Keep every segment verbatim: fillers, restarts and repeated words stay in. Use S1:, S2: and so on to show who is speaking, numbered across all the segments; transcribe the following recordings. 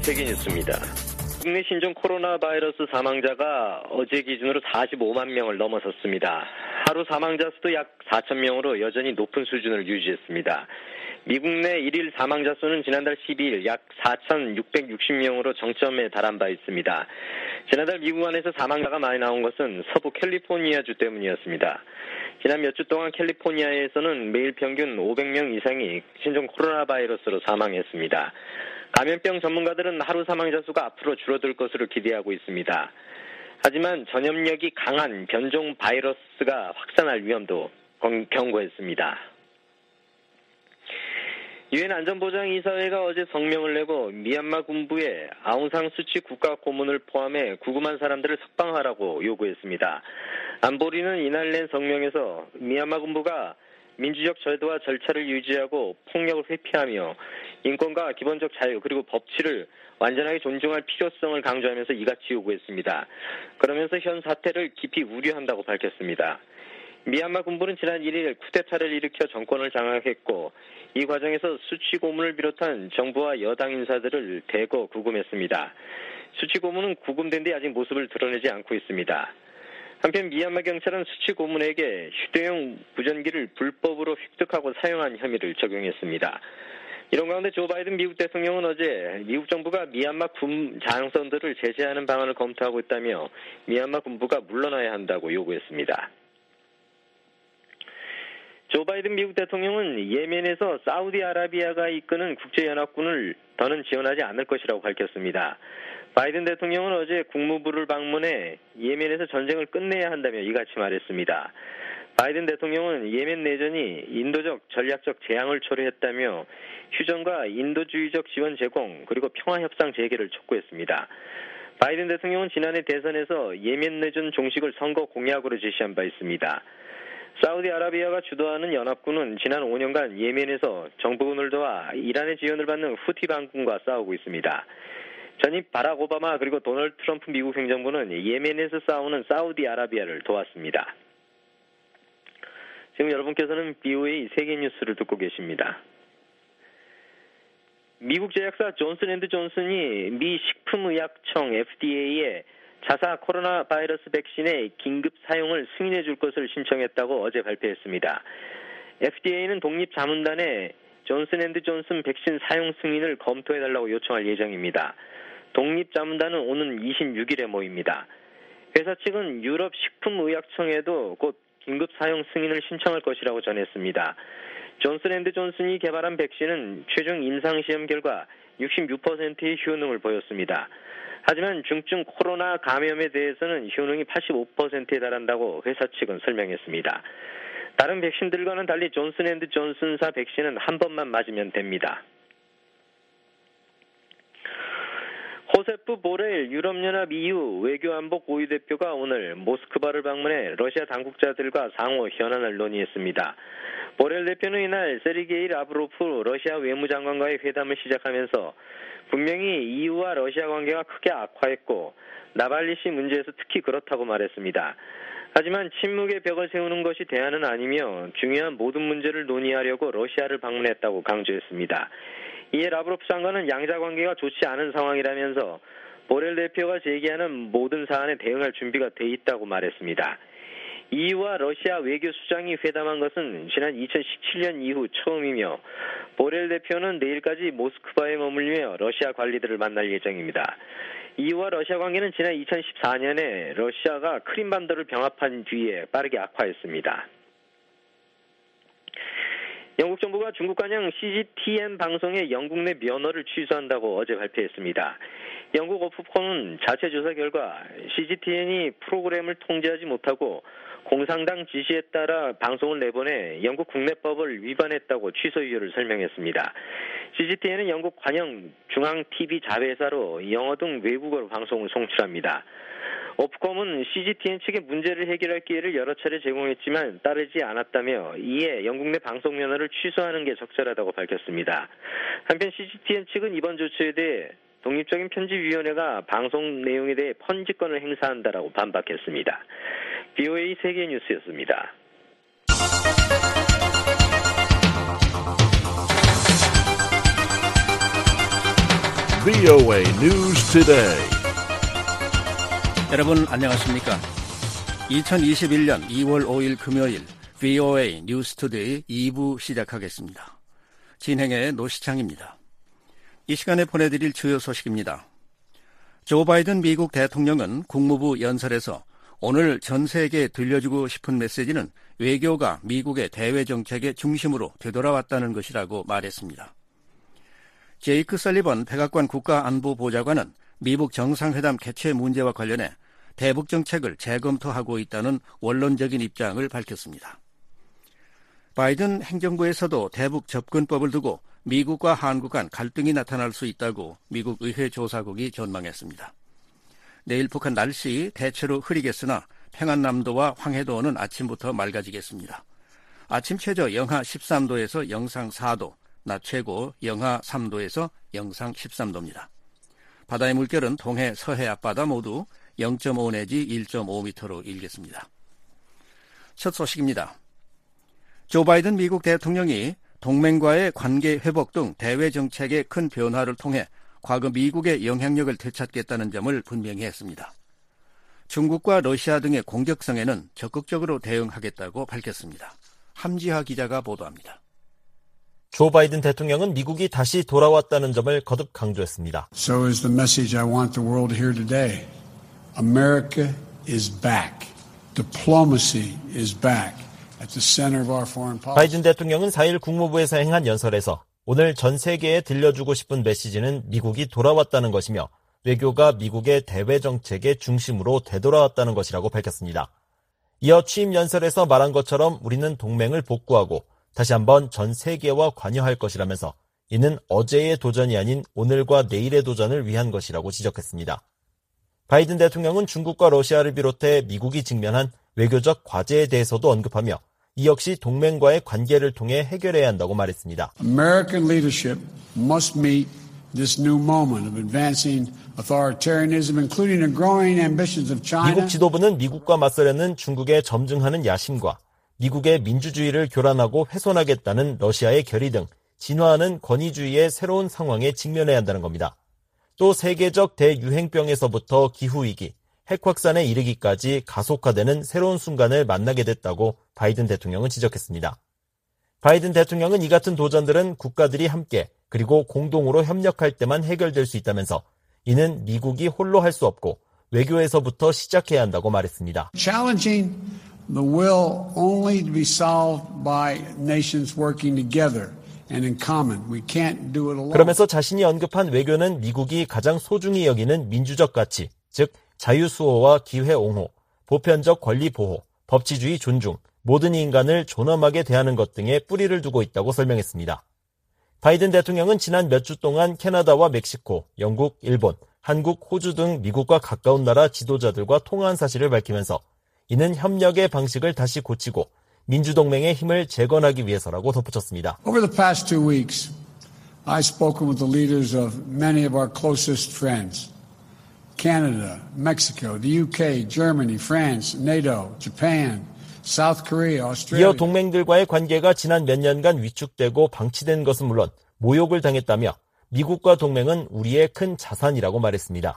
S1: 세계뉴스입니다. 국내 신종 코로나 바이러스 사망자가 어제 기준으로 사십오만 명을 넘어섰습니다. 하루 사망자 수도 약 사천 명으로 여전히 높은 수준을 유지했습니다. 미국 내 일일 사망자 수는 지난달 십이일 약 사천육백육십 명으로 정점에 달한 바 있습니다. 지난달 미국 안에서 사망자가 많이 나온 것은 서부 캘리포니아주 때문이었습니다. 지난 몇 주 동안 캘리포니아에서는 매일 평균 오백 명 이상이 신종 코로나 바이러스로 사망했습니다. 감염병 전문가들은 하루 사망자 수가 앞으로 줄어들 것으로 기대하고 있습니다. 하지만 전염력이 강한 변종 바이러스가 확산할 위험도 경고했습니다. 유엔 안전보장이사회가 어제 성명을 내고 미얀마 군부에 아웅산 수치 국가고문을 포함해 구금한 사람들을 석방하라고 요구했습니다. 안보리는 이날 낸 성명에서 미얀마 군부가 민주적 절도와 절차를 유지하고 폭력을 회피하며 인권과 기본적 자유 그리고 법치를 완전하게 존중할 필요성을 강조하면서 이같이 요구했습니다. 그러면서 현 사태를 깊이 우려한다고 밝혔습니다. 미얀마 군부는 지난 일일 쿠데타를 일으켜 정권을 장악했고 이 과정에서 수치 고문을 비롯한 정부와 여당 인사들을 대거 구금했습니다. 수치 고문은 구금된 뒤 아직 모습을 드러내지 않고 있습니다. 한편 미얀마 경찰은 수치 고문에게 휴대용 무전기를 불법으로 획득하고 사용한 혐의를 적용했습니다. 이런 가운데 조 바이든 미국 대통령은 어제 미국 정부가 미얀마 군 장성들을 제재하는 방안을 검토하고 있다며 미얀마 군부가 물러나야 한다고 요구했습니다. 조 바이든 미국 대통령은 예멘에서 사우디아라비아가 이끄는 국제연합군을 더는 지원하지 않을 것이라고 밝혔습니다. 바이든 대통령은 어제 국무부를 방문해 예멘에서 전쟁을 끝내야 한다며 이같이 말했습니다. 바이든 대통령은 예멘 내전이 인도적 전략적 재앙을 초래했다며 휴전과 인도주의적 지원 제공 그리고 평화협상 재개를 촉구했습니다. 바이든 대통령은 지난해 대선에서 예멘 내전 종식을 선거 공약으로 제시한 바 있습니다. 사우디아라비아가 주도하는 연합군은 지난 오 년간 예멘에서 정부군을 도와 이란의 지원을 받는 후티 반군과 싸우고 있습니다. 전임 바락 오바마 그리고 도널드 트럼프 미국 행정부는 예멘에서 싸우는 사우디아라비아를 도왔습니다. 지금 여러분께서는 비오에이 세계뉴스를 듣고 계십니다. 미국 제약사 존슨앤드존슨이 미 식품의약청 에프디에이에 자사 코로나 바이러스 백신의 긴급 사용을 승인해 줄 것을 신청했다고 어제 발표했습니다. 에프디에이는 독립자문단에 존슨앤드존슨 백신 사용 승인을 검토해달라고 요청할 예정입니다. 독립자문단은 오는 이십육일에 모입니다. 회사 측은 유럽 식품의약청에도 곧 긴급 사용 승인을 신청할 것이라고 전했습니다. 존슨앤드존슨이 개발한 백신은 최종 임상시험 결과 육십육 퍼센트의 효능을 보였습니다. 하지만 중증 코로나 감염에 대해서는 효능이 팔십오 퍼센트에 달한다고 회사 측은 설명했습니다. 다른 백신들과는 달리 존슨앤드존슨사 백신은 한 번만 맞으면 됩니다. 호세프 보렐 유럽연합 이유 외교안보 고위대표가 오늘 모스크바를 방문해 러시아 당국자들과 상호 현안을 논의했습니다. 보렐 대표는 이날 세르게이 라브로프 러시아 외무장관과의 회담을 시작하면서 분명히 이유와 러시아 관계가 크게 악화했고 나발리시 문제에서 특히 그렇다고 말했습니다. 하지만 침묵의 벽을 세우는 것이 대안은 아니며 중요한 모든 문제를 논의하려고 러시아를 방문했다고 강조했습니다. 이에 라브로프 장관은 양자 관계가 좋지 않은 상황이라면서 보렐 대표가 제기하는 모든 사안에 대응할 준비가 돼 있다고 말했습니다. 이유와 러시아 외교수장이 회담한 것은 지난 이천십칠년 이후 처음이며 보렐 대표는 내일까지 모스크바에 머물며 러시아 관리들을 만날 예정입니다. 이유와 러시아 관계는 지난 이천십사년에 러시아가 크림반도를 병합한 뒤에 빠르게 악화했습니다. 영국 정부가 중국 관영 씨지티엔 방송의 영국 내 면허를 취소한다고 어제 발표했습니다. 영국 오프콘은 자체 조사 결과 씨지티엔이 프로그램을 통제하지 못하고 공산당 지시에 따라 방송을 내보내 영국 국내법을 위반했다고 취소 이유를 설명했습니다. 씨지티엔은 영국 관영 중앙 티비 자회사로 영어 등 외국어로 방송을 송출합니다. 오프컴은 씨지티엔 측의 문제를 해결할 기회를 여러 차례 제공했지만 따르지 않았다며 이에 영국 내 방송 면허를 취소하는 게 적절하다고 밝혔습니다. 한편 씨지티엔 측은 이번 조치에 대해 독립적인 편집위원회가 방송 내용에 대해 편집권을 행사한다라고 반박했습니다. 비오에이 세계뉴스였습니다.
S2: 브이오에이 News Today.
S3: 여러분 안녕하십니까? 이천이십일년 이월 오일 금요일 브이오에이 뉴스 투데이 이 부 시작하겠습니다. 진행의 노시창입니다. 이 시간에 보내드릴 주요 소식입니다. 조 바이든 미국 대통령은 국무부 연설에서 오늘 전 세계에 들려주고 싶은 메시지는 외교가 미국의 대외 정책의 중심으로 되돌아왔다는 것이라고 말했습니다. 제이크 설리번 백악관 국가안보보좌관은 미국 정상회담 개최 문제와 관련해 대북 정책을 재검토하고 있다는 원론적인 입장을 밝혔습니다. 바이든 행정부에서도 대북 접근법을 두고 미국과 한국 간 갈등이 나타날 수 있다고 미국 의회 조사국이 전망했습니다. 내일 북한 날씨 대체로 흐리겠으나 평안남도와 황해도는 아침부터 맑아지겠습니다. 아침 최저 영하 십삼 도에서 영상 사 도, 낮 최고 영하 삼 도에서 영상 십삼 도입니다. 바다의 물결은 동해, 서해 앞바다 모두 영 점 오 내지 일 점 오 미터로 일겠습니다. 첫 소식입니다. 조 바이든 미국 대통령이 동맹과의 관계 회복 등 대외 정책의 큰 변화를 통해 과거 미국의 영향력을 되찾겠다는 점을 분명히 했습니다. 중국과 러시아 등의 공격성에는 적극적으로 대응하겠다고 밝혔습니다. 함지하 기자가 보도합니다.
S4: 조 바이든 대통령은 미국이 다시 돌아왔다는 점을 거듭 강조했습니다.
S5: So is the message I want the world to hear today. America is back. Diplomacy is back. At the center of our foreign policy.
S4: 바이든 대통령은 사일 국무부에서 행한 연설에서 오늘 전 세계에 들려주고 싶은 메시지는 미국이 돌아왔다는 것이며 외교가 미국의 대외 정책의 중심으로 되돌아왔다는 것이라고 밝혔습니다. 이어 취임 연설에서 말한 것처럼 우리는 동맹을 복구하고 다시 한번 전 세계와 관여할 것이라면서 이는 어제의 도전이 아닌 오늘과 내일의 도전을 위한 것이라고 지적했습니다. 바이든 대통령은 중국과 러시아를 비롯해 미국이 직면한 외교적 과제에 대해서도 언급하며 이 역시 동맹과의 관계를 통해 해결해야 한다고 말했습니다.
S5: American leadership must meet this new moment of advancing authoritarianism, including the growing ambitions of China.
S4: 미국 지도부는 미국과 맞서려는 중국의 점증하는 야심과 미국의 민주주의를 교란하고 훼손하겠다는 러시아의 결의 등 진화하는 권위주의의 새로운 상황에 직면해야 한다는 겁니다. 또 세계적 대유행병에서부터 기후위기, 핵 확산에 이르기까지 가속화되는 새로운 순간을 만나게 됐다고 바이든 대통령은 지적했습니다. 바이든 대통령은 이 같은 도전들은 국가들이 함께 그리고 공동으로 협력할 때만 해결될 수 있다면서 이는 미국이 홀로 할 수 없고 외교에서부터 시작해야 한다고 말했습니다.
S5: Challenging the will only to be solved by nations working together and in common. We can't do it alone.
S4: 그러면서 자신이 언급한 외교는 미국이 가장 소중히 여기는 민주적 가치, 즉 자유수호와 기회옹호, 보편적 권리보호, 법치주의 존중, 모든 인간을 존엄하게 대하는 것 등에 뿌리를 두고 있다고 설명했습니다. 바이든 대통령은 지난 몇 주 동안 캐나다와 멕시코, 영국, 일본, 한국, 호주 등 미국과 가까운 나라 지도자들과 통화한 사실을 밝히면서 이는 협력의 방식을 다시 고치고 민주동맹의 힘을 재건하기 위해서라고 덧붙였습니다.
S5: Over the past two weeks, I've spoken with the leaders of many of our closest friends. Canada, Mexico, the 유케이, Germany, France, NATO, Japan, South Korea, Australia.
S4: 이어 동맹들과의 관계가 지난 몇 년간 위축되고 방치된 것은 물론 모욕을 당했다며 미국과 동맹은 우리의 큰 자산이라고 말했습니다.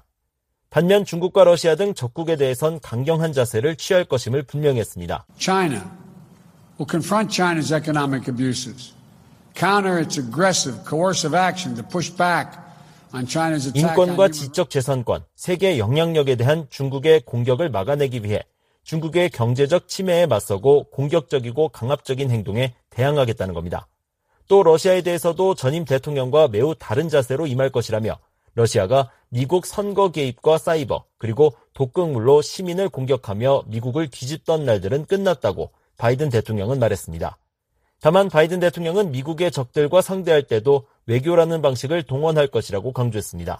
S4: 반면 중국과 러시아 등 적국에 대해선 강경한 자세를 취할 것임을 분명히 했습니다.
S5: China will confront China's economic abuses, counter its aggressive, coercive action to push back on China's attack on
S4: 인권과
S3: human...
S4: 지적 재산권, 세계 영향력에 대한 중국의 공격을 막아내기 위해 중국의 경제적 침해에 맞서고 공격적이고 강압적인 행동에 대항하겠다는 겁니다. 또 러시아에 대해서도 전임 대통령과 매우 다른 자세로 임할 것이라며 러시아가 미국 선거 개입과 사이버 그리고 독극물로 시민을 공격하며 미국을 뒤집던 날들은 끝났다고 바이든 대통령은 말했습니다. 다만 바이든 대통령은 미국의 적들과 상대할 때도 외교라는 방식을 동원할 것이라고 강조했습니다.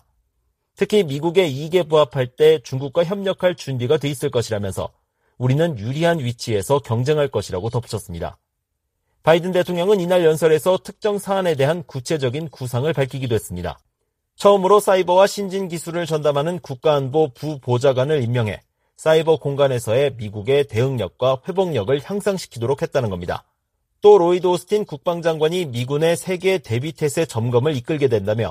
S4: 특히 미국의 이익에 부합할 때 중국과 협력할 준비가 돼 있을 것이라면서 우리는 유리한 위치에서 경쟁할 것이라고 덧붙였습니다. 바이든 대통령은 이날 연설에서 특정 사안에 대한 구체적인 구상을 밝히기도 했습니다. 처음으로 사이버와 신진 기술을 전담하는 국가안보 부보좌관을 임명해 사이버 공간에서의 미국의 대응력과 회복력을 향상시키도록 했다는 겁니다. 또 로이드 오스틴 국방장관이 미군의 세계 대비태세 점검을 이끌게 된다며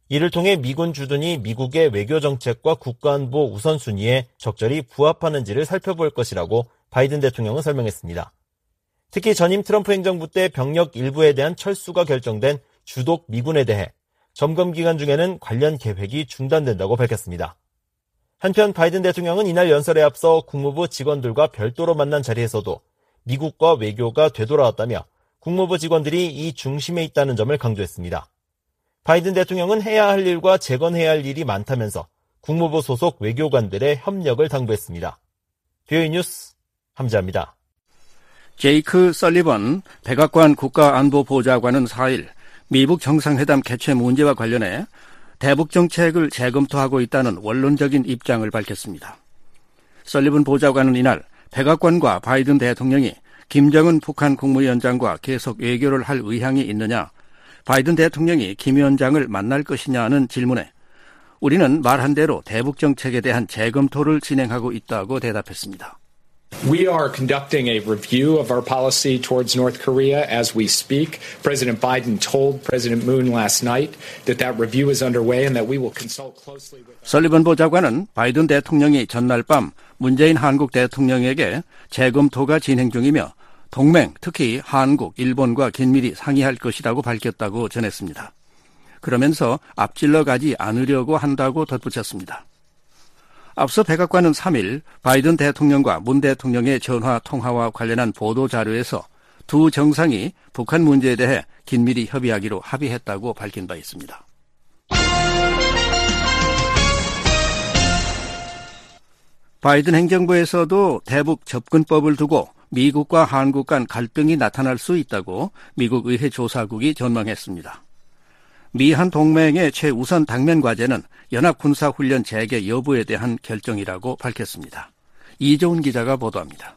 S4: 이를 통해 미군 주둔이 미국의 외교 정책과 국가안보 우선순위에 적절히 부합하는지를 살펴볼 것이라고 바이든 대통령은 설명했습니다. 특히 전임 트럼프 행정부 때 병력 일부에 대한 철수가 결정된 주독 미군에 대해 점검 기간 중에는 관련 계획이 중단된다고 밝혔습니다. 한편 바이든 대통령은 이날 연설에 앞서 국무부 직원들과 별도로 만난 자리에서도 미국과 외교가 되돌아왔다며 국무부 직원들이 이 중심에 있다는 점을 강조했습니다. 바이든 대통령은 해야 할 일과 재건해야 할 일이 많다면서 국무부 소속 외교관들의 협력을 당부했습니다. 비오이 뉴스 함지아입니다.
S3: 제이크 설리번 백악관 국가안보보좌관은 사 일 미북 정상회담 개최 문제와 관련해 대북 정책을 재검토하고 있다는 원론적인 입장을 밝혔습니다. 설리번 보좌관은 이날 백악관과 바이든 대통령이 김정은 북한 국무위원장과 계속 외교를 할 의향이 있느냐, 바이든 대통령이 김 위원장을 만날 것이냐는 질문에 우리는 말한 대로 대북 정책에 대한 재검토를 진행하고 있다고 대답했습니다.
S6: We are conducting a review of our policy towards North Korea as we speak. President Biden told President Moon last night that that review is underway and that we will consult closely with...
S3: 설리번 보좌관은 바이든 대통령이 전날 밤 문재인 한국 대통령에게 재검토가 진행 중이며 동맹, 특히 한국, 일본과 긴밀히 상의할 것이라고 밝혔다고 전했습니다. 그러면서 앞질러 가지 않으려고 한다고 덧붙였습니다. 앞서 백악관은 삼 일 바이든 대통령과 문 대통령의 전화 통화와 관련한 보도자료에서 두 정상이 북한 문제에 대해 긴밀히 협의하기로 합의했다고 밝힌 바 있습니다. 바이든 행정부에서도 대북 접근법을 두고 미국과 한국 간 갈등이 나타날 수 있다고 미국 의회 조사국이 전망했습니다. 미한 동맹의 최우선 당면 과제는 연합군사훈련 재개 여부에 대한 결정이라고 밝혔습니다. 이조은 기자가 보도합니다.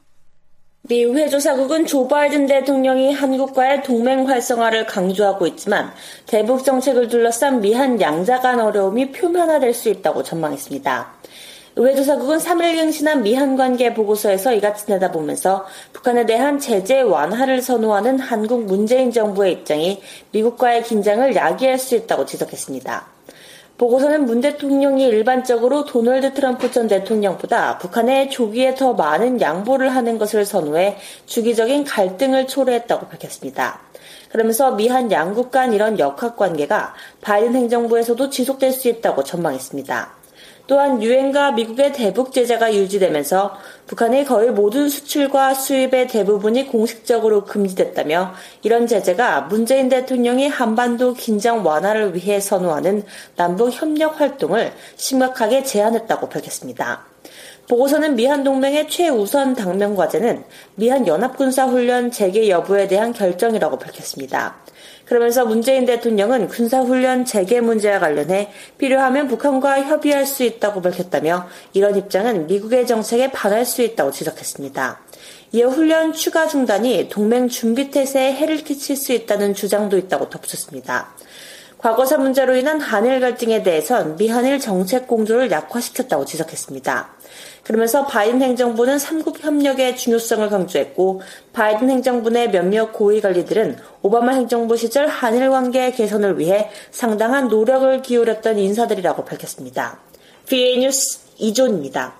S7: 미 의회 조사국은 조 바이든 대통령이 한국과의 동맹 활성화를 강조하고 있지만 대북 정책을 둘러싼 미한 양자 간 어려움이 표면화될 수 있다고 전망했습니다. 의회 조사국은 삼 일 경신한 미한 관계 보고서에서 이같이 내다보면서 북한에 대한 제재 완화를 선호하는 한국 문재인 정부의 입장이 미국과의 긴장을 야기할 수 있다고 지적했습니다. 보고서는 문 대통령이 일반적으로 도널드 트럼프 전 대통령보다 북한에 조기에 더 많은 양보를 하는 것을 선호해 주기적인 갈등을 초래했다고 밝혔습니다. 그러면서 미한 양국 간 이런 역학관계가 바이든 행정부에서도 지속될 수 있다고 전망했습니다. 또한 유엔과 미국의 대북 제재가 유지되면서 북한의 거의 모든 수출과 수입의 대부분이 공식적으로 금지됐다며 이런 제재가 문재인 대통령이 한반도 긴장 완화를 위해 선호하는 남북 협력 활동을 심각하게 제한했다고 밝혔습니다. 보고서는 미한 동맹의 최우선 당면 과제는 미한 연합군사훈련 재개 여부에 대한 결정이라고 밝혔습니다. 그러면서 문재인 대통령은 군사훈련 재개 문제와 관련해 필요하면 북한과 협의할 수 있다고 밝혔다며 이런 입장은 미국의 정책에 반할 수 있다고 지적했습니다. 이어 훈련 추가 중단이 동맹 준비 태세에 해를 끼칠 수 있다는 주장도 있다고 덧붙였습니다. 과거사 문제로 인한 한일 갈등에 대해선 미한일 정책 공조를 약화시켰다고 지적했습니다. 그러면서 바이든 행정부는 삼국 협력의 중요성을 강조했고 바이든 행정부 내 몇몇 고위 관리들은 오바마 행정부 시절 한일 관계 개선을 위해 상당한 노력을 기울였던 인사들이라고 밝혔습니다. 비오에이 뉴스 이조은입니다.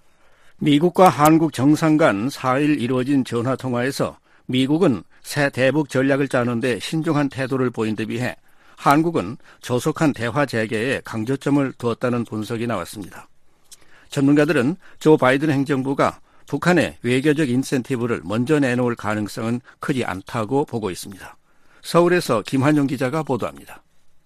S3: 미국과 한국 정상 간 사 일 이루어진 전화통화에서 미국은 새 대북 전략을 짜는 데 신중한 태도를 보인 데 비해 한국은 조속한 대화 재개에 강조점을 두었다는 분석이 나왔습니다. 전문가들은 조 바이든 행정부가 북한의 외교적 인센티브를 먼저 내놓을 가능성은 크지 않다고 보고 있습니다. 서울에서 김환용 기자가 보도합니다.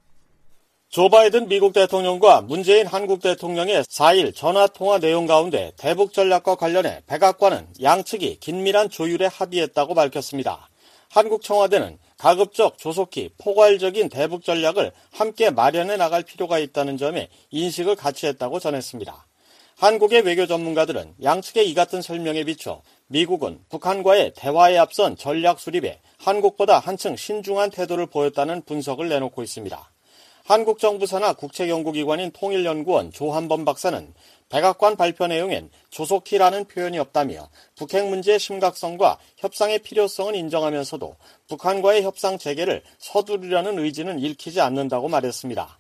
S4: 조 바이든 미국 대통령과 문재인 한국 대통령의 사 일 전화통화 내용 가운데 대북 전략과 관련해 백악관은 양측이 긴밀한 조율에 합의했다고 밝혔습니다. 한국 청와대는 가급적 조속히 포괄적인 대북 전략을 함께 마련해 나갈 필요가 있다는 점에 인식을 같이 했다고 전했습니다. 한국의 외교 전문가들은 양측의 이 같은 설명에 비춰 미국은 북한과의 대화에 앞선 전략 수립에 한국보다 한층 신중한 태도를 보였다는 분석을 내놓고 있습니다. 한국 정부 산하 국책연구기관인 통일연구원 조한범 박사는 백악관 발표 내용엔 조속히라는 표현이 없다며 북핵 문제의 심각성과 협상의 필요성은 인정하면서도 북한과의 협상 재개를 서두르려는 의지는 읽히지 않는다고 말했습니다.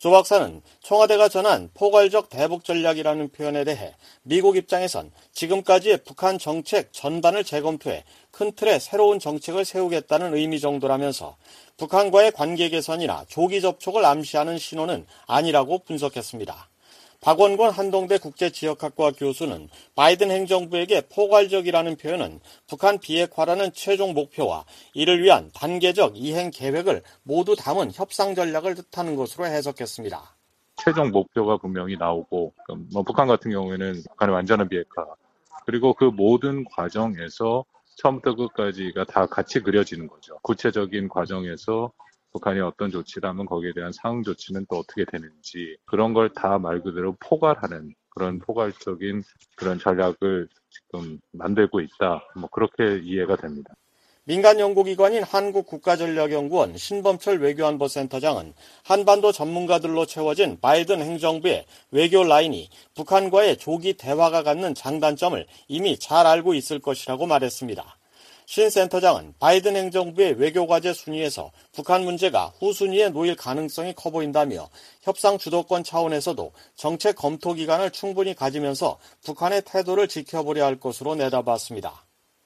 S3: 조 박사는 청와대가 전한 포괄적 대북 전략이라는 표현에 대해 미국 입장에선 지금까지의 북한 정책 전반을 재검토해 큰 틀의 새로운 정책을 세우겠다는 의미 정도라면서 북한과의 관계 개선이나 조기 접촉을 암시하는 신호는 아니라고 분석했습니다. 박원권 한동대 국제지역학과 교수는 바이든 행정부에게 포괄적이라는 표현은 북한 비핵화라는 최종 목표와 이를 위한 단계적 이행 계획을 모두 담은 협상 전략을 뜻하는 것으로 해석했습니다.
S8: 최종 목표가 분명히 나오고 뭐 북한 같은 경우에는 북한의 완전한 비핵화 그리고 그 모든 과정에서 처음부터 끝까지가 다 같이 그려지는 거죠. 구체적인 과정에서 북한이 어떤 조치를 하면 거기에 대한 상응 조치는 또 어떻게 되는지 그런 걸 다 말 그대로 포괄하는 그런 포괄적인 그런 전략을 지금 만들고 있다. 뭐 그렇게 이해가 됩니다.
S3: 민간 연구기관인 한국국가전략연구원 신범철 외교안보센터장은 한반도 전문가들로 채워진 바이든 행정부의 외교 라인이 북한과의 조기 대화가 갖는 장단점을 이미 잘 알고 있을 것이라고 말했습니다. 신 센터장은 바이든 행정부의 외교과제 순위에서 북한 문제가 후순위에 놓일 가능성이 커 보인다며 협상 주도권 차원에서도 정책 검토 기간을 충분히 가지면서 북한의 태도를 지켜보려 할 것으로 내다봤습니다.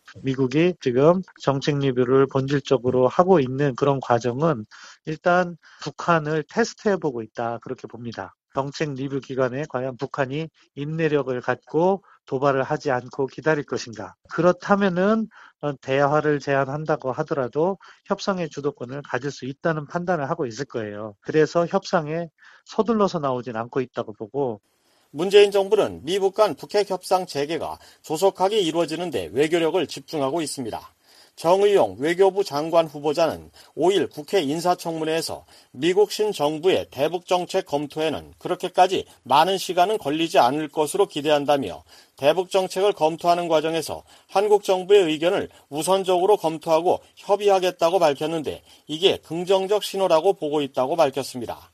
S9: 미국이 지금 정책 리뷰를 본질적으로 하고 있는 그런 과정은 일단 북한을 테스트해보고 있다 그렇게 봅니다. 정책 리뷰 기간에 과연 북한이 인내력을 갖고 도발을 하지 않고 기다릴 것인가. 그렇다면은 대화를 제안한다고 하더라도 협상의 주도권을 가질 수 있다는 판단을 하고 있을 거예요. 그래서 협상에 서둘러서 나오진 않고 있다고 보고
S3: 문재인 정부는 미북 간 북핵 협상 재개가 조속하게 이루어지는 데 외교력을 집중하고 있습니다. 정의용 외교부 장관 후보자는 오일 국회 인사청문회에서 미국 신정부의 대북정책 검토에는 그렇게까지 많은 시간은 걸리지 않을 것으로 기대한다며 대북정책을 검토하는 과정에서 한국 정부의 의견을 우선적으로 검토하고 협의하겠다고 밝혔는데 이게 긍정적 신호라고 보고 있다고 밝혔습니다.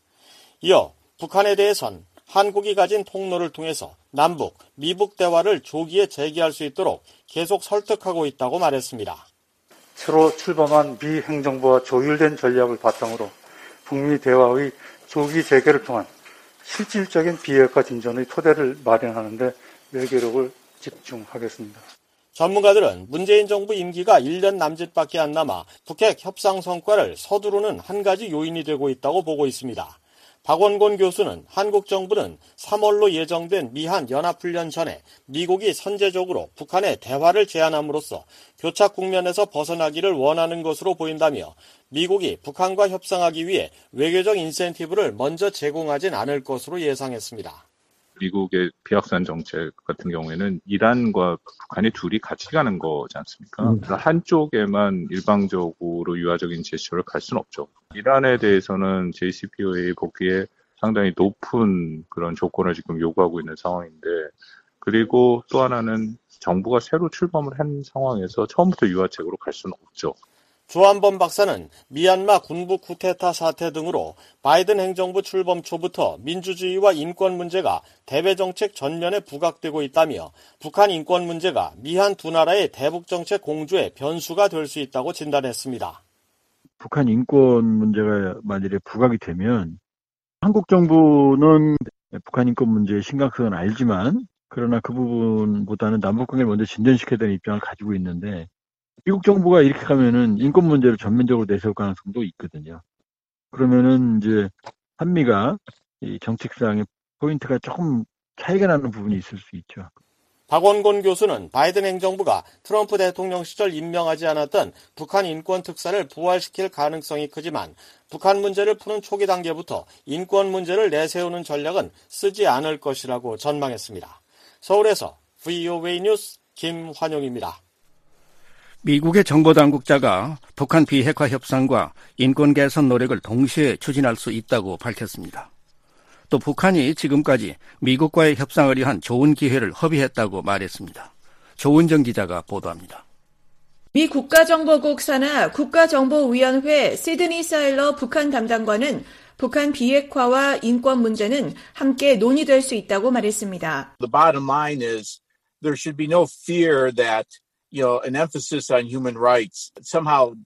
S3: 이어 북한에 대해선 한국이 가진 통로를 통해서 남북, 미북 대화를 조기에 재개할 수 있도록 계속 설득하고 있다고 말했습니다.
S10: 새로 출범한 미 행정부와 조율된 전략을 바탕으로 북미 대화의 조기 재개를 통한 실질적인 비핵화 진전의 토대를 마련하는 데 외교력을 집중하겠습니다.
S3: 전문가들은 문재인 정부 임기가 일 년 남짓밖에 안 남아 북핵 협상 성과를 서두르는 한 가지 요인이 되고 있다고 보고 있습니다. 박원권 교수는 한국 정부는 삼월로 예정된 미한 연합훈련 전에 미국이 선제적으로 북한에 대화를 제안함으로써 교착 국면에서 벗어나기를 원하는 것으로 보인다며 미국이 북한과 협상하기 위해 외교적 인센티브를 먼저 제공하진 않을 것으로 예상했습니다.
S8: 미국의 비확산 정책 같은 경우에는 이란과 북한이 둘이 같이 가는 거지 않습니까? 그래서 한쪽에만 일방적으로 유화적인 제스처를 갈 수는 없죠. 이란에 대해서는 제이씨피오에이 복귀에 상당히 높은 그런 조건을 지금 요구하고 있는 상황인데, 그리고 또 하나는 정부가 새로 출범을 한 상황에서 처음부터 유화책으로 갈 수는 없죠.
S3: 조한범 박사는 미얀마 군부 쿠데타 사태 등으로 바이든 행정부 출범 초부터 민주주의와 인권 문제가 대외 정책 전면에 부각되고 있다며 북한 인권 문제가 미한 두 나라의 대북 정책 공조의 변수가 될 수 있다고 진단했습니다.
S11: 북한 인권 문제가 만일에 부각이 되면 한국 정부는 북한 인권 문제의 심각성은 알지만 그러나 그 부분보다는 남북관계를 먼저 진전시켜야 되는 입장을 가지고 있는데 미국 정부가 이렇게 가면은 인권 문제를 전면적으로 내세울 가능성도 있거든요. 그러면은 이제 한미가 이 정책상의 포인트가 조금 차이가 나는 부분이 있을 수 있죠.
S3: 박원권 교수는 바이든 행정부가 트럼프 대통령 시절 임명하지 않았던 북한 인권 특사를 부활시킬 가능성이 크지만 북한 문제를 푸는 초기 단계부터 인권 문제를 내세우는 전략은 쓰지 않을 것이라고 전망했습니다. 서울에서 브이오에이 뉴스 김환용입니다. 미국의 정보당국자가 북한 비핵화 협상과 인권 개선 노력을 동시에 추진할 수 있다고 밝혔습니다. 또 북한이 지금까지 미국과의 협상을 위한 좋은 기회를 허비했다고 말했습니다. 조은정 기자가 보도합니다.
S12: 미 국가정보국 산하 국가정보위원회 시드니 사일러 북한 담당관은 북한 비핵화와 인권 문제는 함께 논의될 수 있다고 말했습니다.
S13: The bottom line is there should be no fear that You know, an emphasis on human rights somehow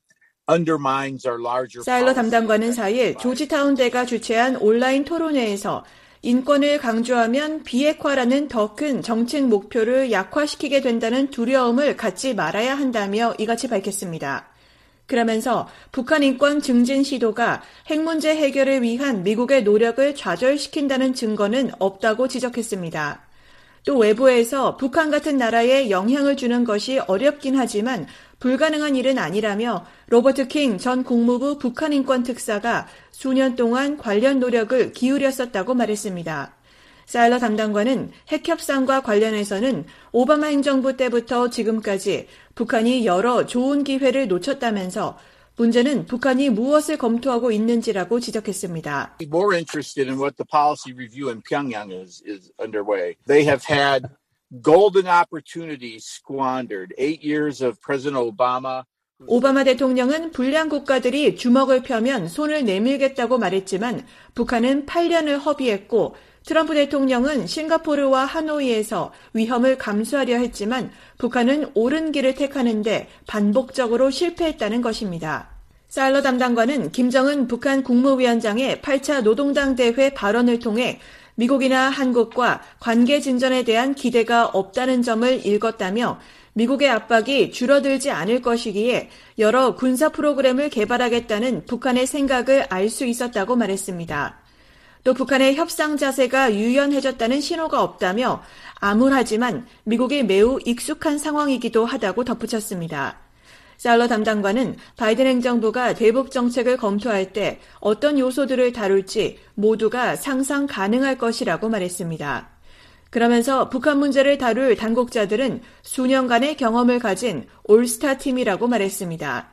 S13: undermines our larger
S12: 사일러
S13: policy.
S12: 담당관은 사 일 조지타운대가 주최한 온라인 토론회에서 인권을 강조하면 비핵화라는 더 큰 정책 목표를 약화시키게 된다는 두려움을 갖지 말아야 한다며 이같이 밝혔습니다. 그러면서 북한 인권 증진 시도가 핵 문제 해결을 위한 미국의 노력을 좌절시킨다는 증거는 없다고 지적했습니다. 또 외부에서 북한 같은 나라에 영향을 주는 것이 어렵긴 하지만 불가능한 일은 아니라며 로버트 킹 전 국무부 북한 인권 특사가 수년 동안 관련 노력을 기울였었다고 말했습니다. 사일러 담당관은 핵 협상과 관련해서는 오바마 행정부 때부터 지금까지 북한이 여러 좋은 기회를 놓쳤다면서 문제는 북한이 무엇을 검토하고 있는지라고 지적했습니다.
S13: More interested in what the policy review in Pyongyang is, is underway. They have had golden opportunities squandered. Eight years of President Obama.
S12: 오바마 대통령은 불량 국가들이 주먹을 펴면 손을 내밀겠다고 말했지만 북한은 팔 년을 허비했고 트럼프 대통령은 싱가포르와 하노이에서 위험을 감수하려 했지만 북한은 옳은 길을 택하는데 반복적으로 실패했다는 것입니다. 사일러 담당관은 김정은 북한 국무위원장의 팔 차 노동당 대회 발언을 통해 미국이나 한국과 관계 진전에 대한 기대가 없다는 점을 읽었다며 미국의 압박이 줄어들지 않을 것이기에 여러 군사 프로그램을 개발하겠다는 북한의 생각을 알 수 있었다고 말했습니다. 또 북한의 협상 자세가 유연해졌다는 신호가 없다며 암울하지만 미국이 매우 익숙한 상황이기도 하다고 덧붙였습니다. 사일러 담당관은 바이든 행정부가 대북 정책을 검토할 때 어떤 요소들을 다룰지 모두가 상상 가능할 것이라고 말했습니다. 그러면서 북한 문제를 다룰 당국자들은 수년간의 경험을 가진 올스타 팀이라고 말했습니다.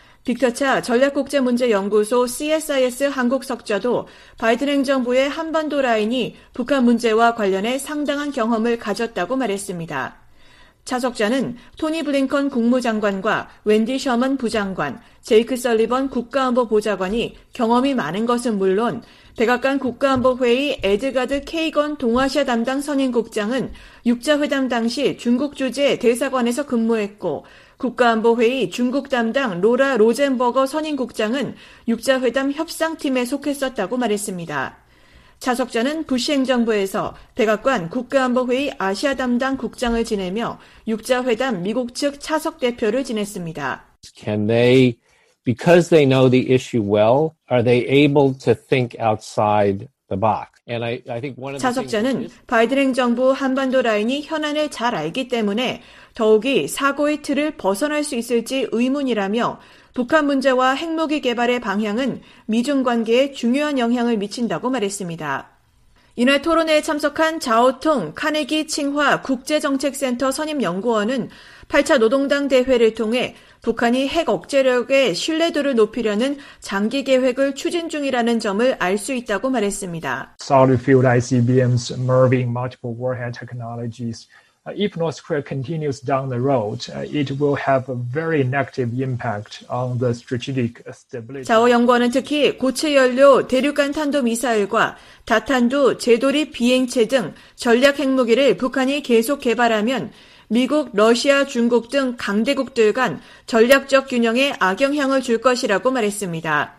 S12: 빅터차 전략국제문제연구소 씨에스아이에스 한국 석좌도 바이든 행정부의 한반도 라인이 북한 문제와 관련해 상당한 경험을 가졌다고 말했습니다. 차 석좌는 토니 블링컨 국무장관과 웬디 셔먼 부장관, 제이크 설리번 국가안보보좌관이 경험이 많은 것은 물론 백악관 국가안보회의 에드가드 케이건 동아시아 담당 선임국장은 육자회담 당시 중국 주재 대사관에서 근무했고 국가안보회의 중국 담당 로라 로젠버거 선임국장은 육자회담 협상팀에 속했었다고 말했습니다. 차 석좌는 부시 행정부에서 백악관 국가안보회의 아시아 담당 국장을 지내며 육자회담 미국 측 차석 대표를 지냈습니다.
S14: Can they, because they know the issue well, are they able to think outside the box? And I, I think one of the
S12: 차 석좌는 바이든 행정부 한반도 라인이 현안을 잘 알기 때문에 더욱이 사고의 틀을 벗어날 수 있을지 의문이라며 북한 문제와 핵무기 개발의 방향은 미중 관계에 중요한 영향을 미친다고 말했습니다. 이날 토론회에 참석한 자오통 카네기 칭화 국제정책센터 선임연구원은 팔 차 노동당 대회를 통해 북한이 핵 억제력의 신뢰도를 높이려는 장기 계획을 추진 중이라는 점을 알 수 있다고 말했습니다.
S15: Solid field 아이씨비엠s merging multiple warhead technologies. If North Korea continues down the road, it will have a very negative impact on the strategic stability.
S12: 자오 연구원은 특히 고체 연료 대륙간 탄도 미사일과 다탄두 제도립 비행체 등 전략 핵무기를 북한이 계속 개발하면 미국, 러시아, 중국 등 강대국들 간 전략적 균형에 악영향을 줄 것이라고 말했습니다.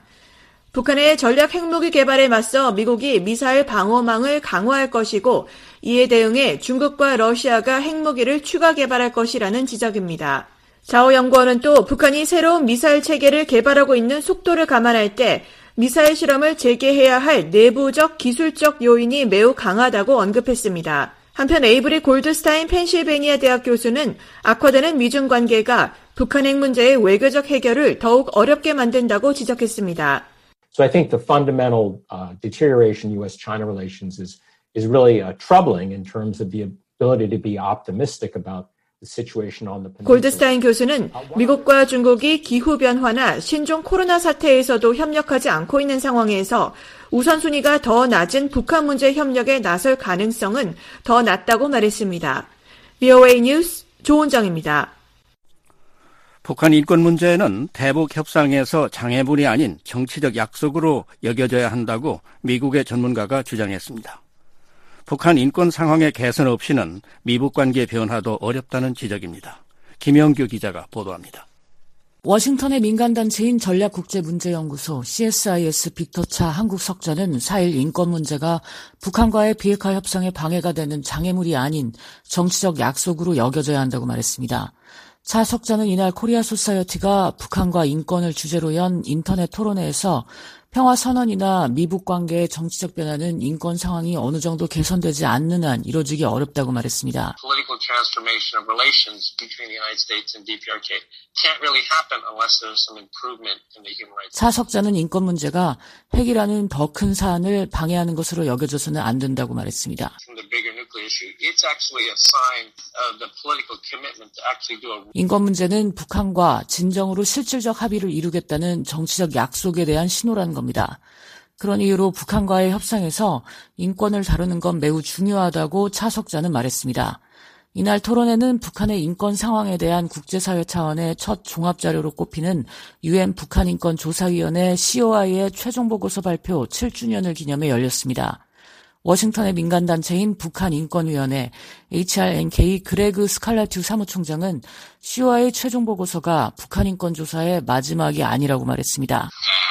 S12: 북한의 전략 핵무기 개발에 맞서 미국이 미사일 방어망을 강화할 것이고 이에 대응해 중국과 러시아가 핵무기를 추가 개발할 것이라는 지적입니다. 자오 연구원은 또 북한이 새로운 미사일 체계를 개발하고 있는 속도를 감안할 때 미사일 실험을 재개해야 할 내부적 기술적 요인이 매우 강하다고 언급했습니다. 한편 에이브리 골드스타인 펜실베니아 대학 교수는 악화되는 미중 관계가 북한 핵 문제의 외교적 해결을 더욱 어렵게 만든다고 지적했습니다.
S16: So I think the fundamental uh, deterioration in U.S.-China relations is is really uh, troubling in terms of the ability to be optimistic about the situation on the peninsula.
S12: 골드스타인 교수는 미국과 중국이 기후변화나 신종 코로나 사태에서도 협력하지 않고 있는 상황에서 우선순위가 더 낮은 북한 문제 협력에 나설 가능성은 더 낮다고 말했습니다. 브이오에이 뉴스 조은정입니다.
S3: 북한 인권 문제는 대북 협상에서 장애물이 아닌 정치적 약속으로 여겨져야 한다고 미국의 전문가가 주장했습니다. 북한 인권 상황의 개선 없이는 미북 관계 변화도 어렵다는 지적입니다. 김영규 기자가 보도합니다.
S17: 워싱턴의 민간단체인 전략국제문제연구소 씨에스아이에스 빅터 차 한국 석좌는 사일 인권 문제가 북한과의 비핵화 협상에 방해가 되는 장애물이 아닌 정치적 약속으로 여겨져야 한다고 말했습니다. 차 석좌는 이날 코리아 소사이어티가 북한과 인권을 주제로 연 인터넷 토론회에서 평화선언이나 미북 관계의 정치적 변화는 인권 상황이 어느 정도 개선되지 않는 한 이루어지기 어렵다고 말했습니다.
S18: Political transformation of relations between the United States and 디피아르케이 can't really happen unless there's some improvement in the human rights.
S17: 차 석좌는 인권 문제가 핵이라는 더 큰 사안을 방해하는 것으로 여겨져서는 안 된다고 말했습니다. 인권 문제는 북한과 진정으로 실질적 합의를 이루겠다는 정치적 약속에 대한 신호라는 겁니다. 그런 이유로 북한과의 협상에서 인권을 다루는 건 매우 중요하다고 차 석좌는 말했습니다. 이날 토론회는 북한의 인권 상황에 대한 국제사회 차원의 첫 종합자료로 꼽히는 유엔 북한인권조사위원회 씨오아이의 최종 보고서 발표 칠 주년을 기념해 열렸습니다. 워싱턴의 민간단체인 북한인권위원회 에이치알엔케이 그레그 스칼라튜 사무총장은 씨오아이 최종 보고서가 북한인권 조사의 마지막이 아니라고 말했습니다.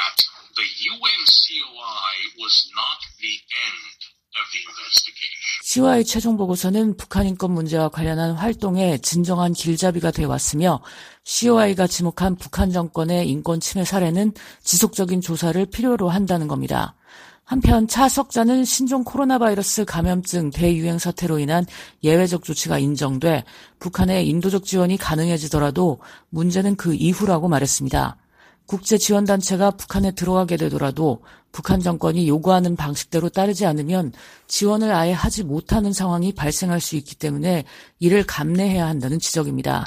S17: 씨오아이 최종 보고서는 북한 인권 문제와 관련한 활동에 진정한 길잡이가 돼 왔으며 씨오아이가 지목한 북한 정권의 인권 침해 사례는 지속적인 조사를 필요로 한다는 겁니다. 한편 차 석좌는 신종 코로나 바이러스 감염증 대유행 사태로 인한 예외적 조치가 인정돼 북한의 인도적 지원이 가능해지더라도 문제는 그 이후라고 말했습니다. 국제지원단체가 북한에 들어가게 되더라도 북한 정권이 요구하는 방식대로 따르지 않으면 지원을 아예 하지 못하는 상황이 발생할 수 있기 때문에 이를 감내해야 한다는 지적입니다.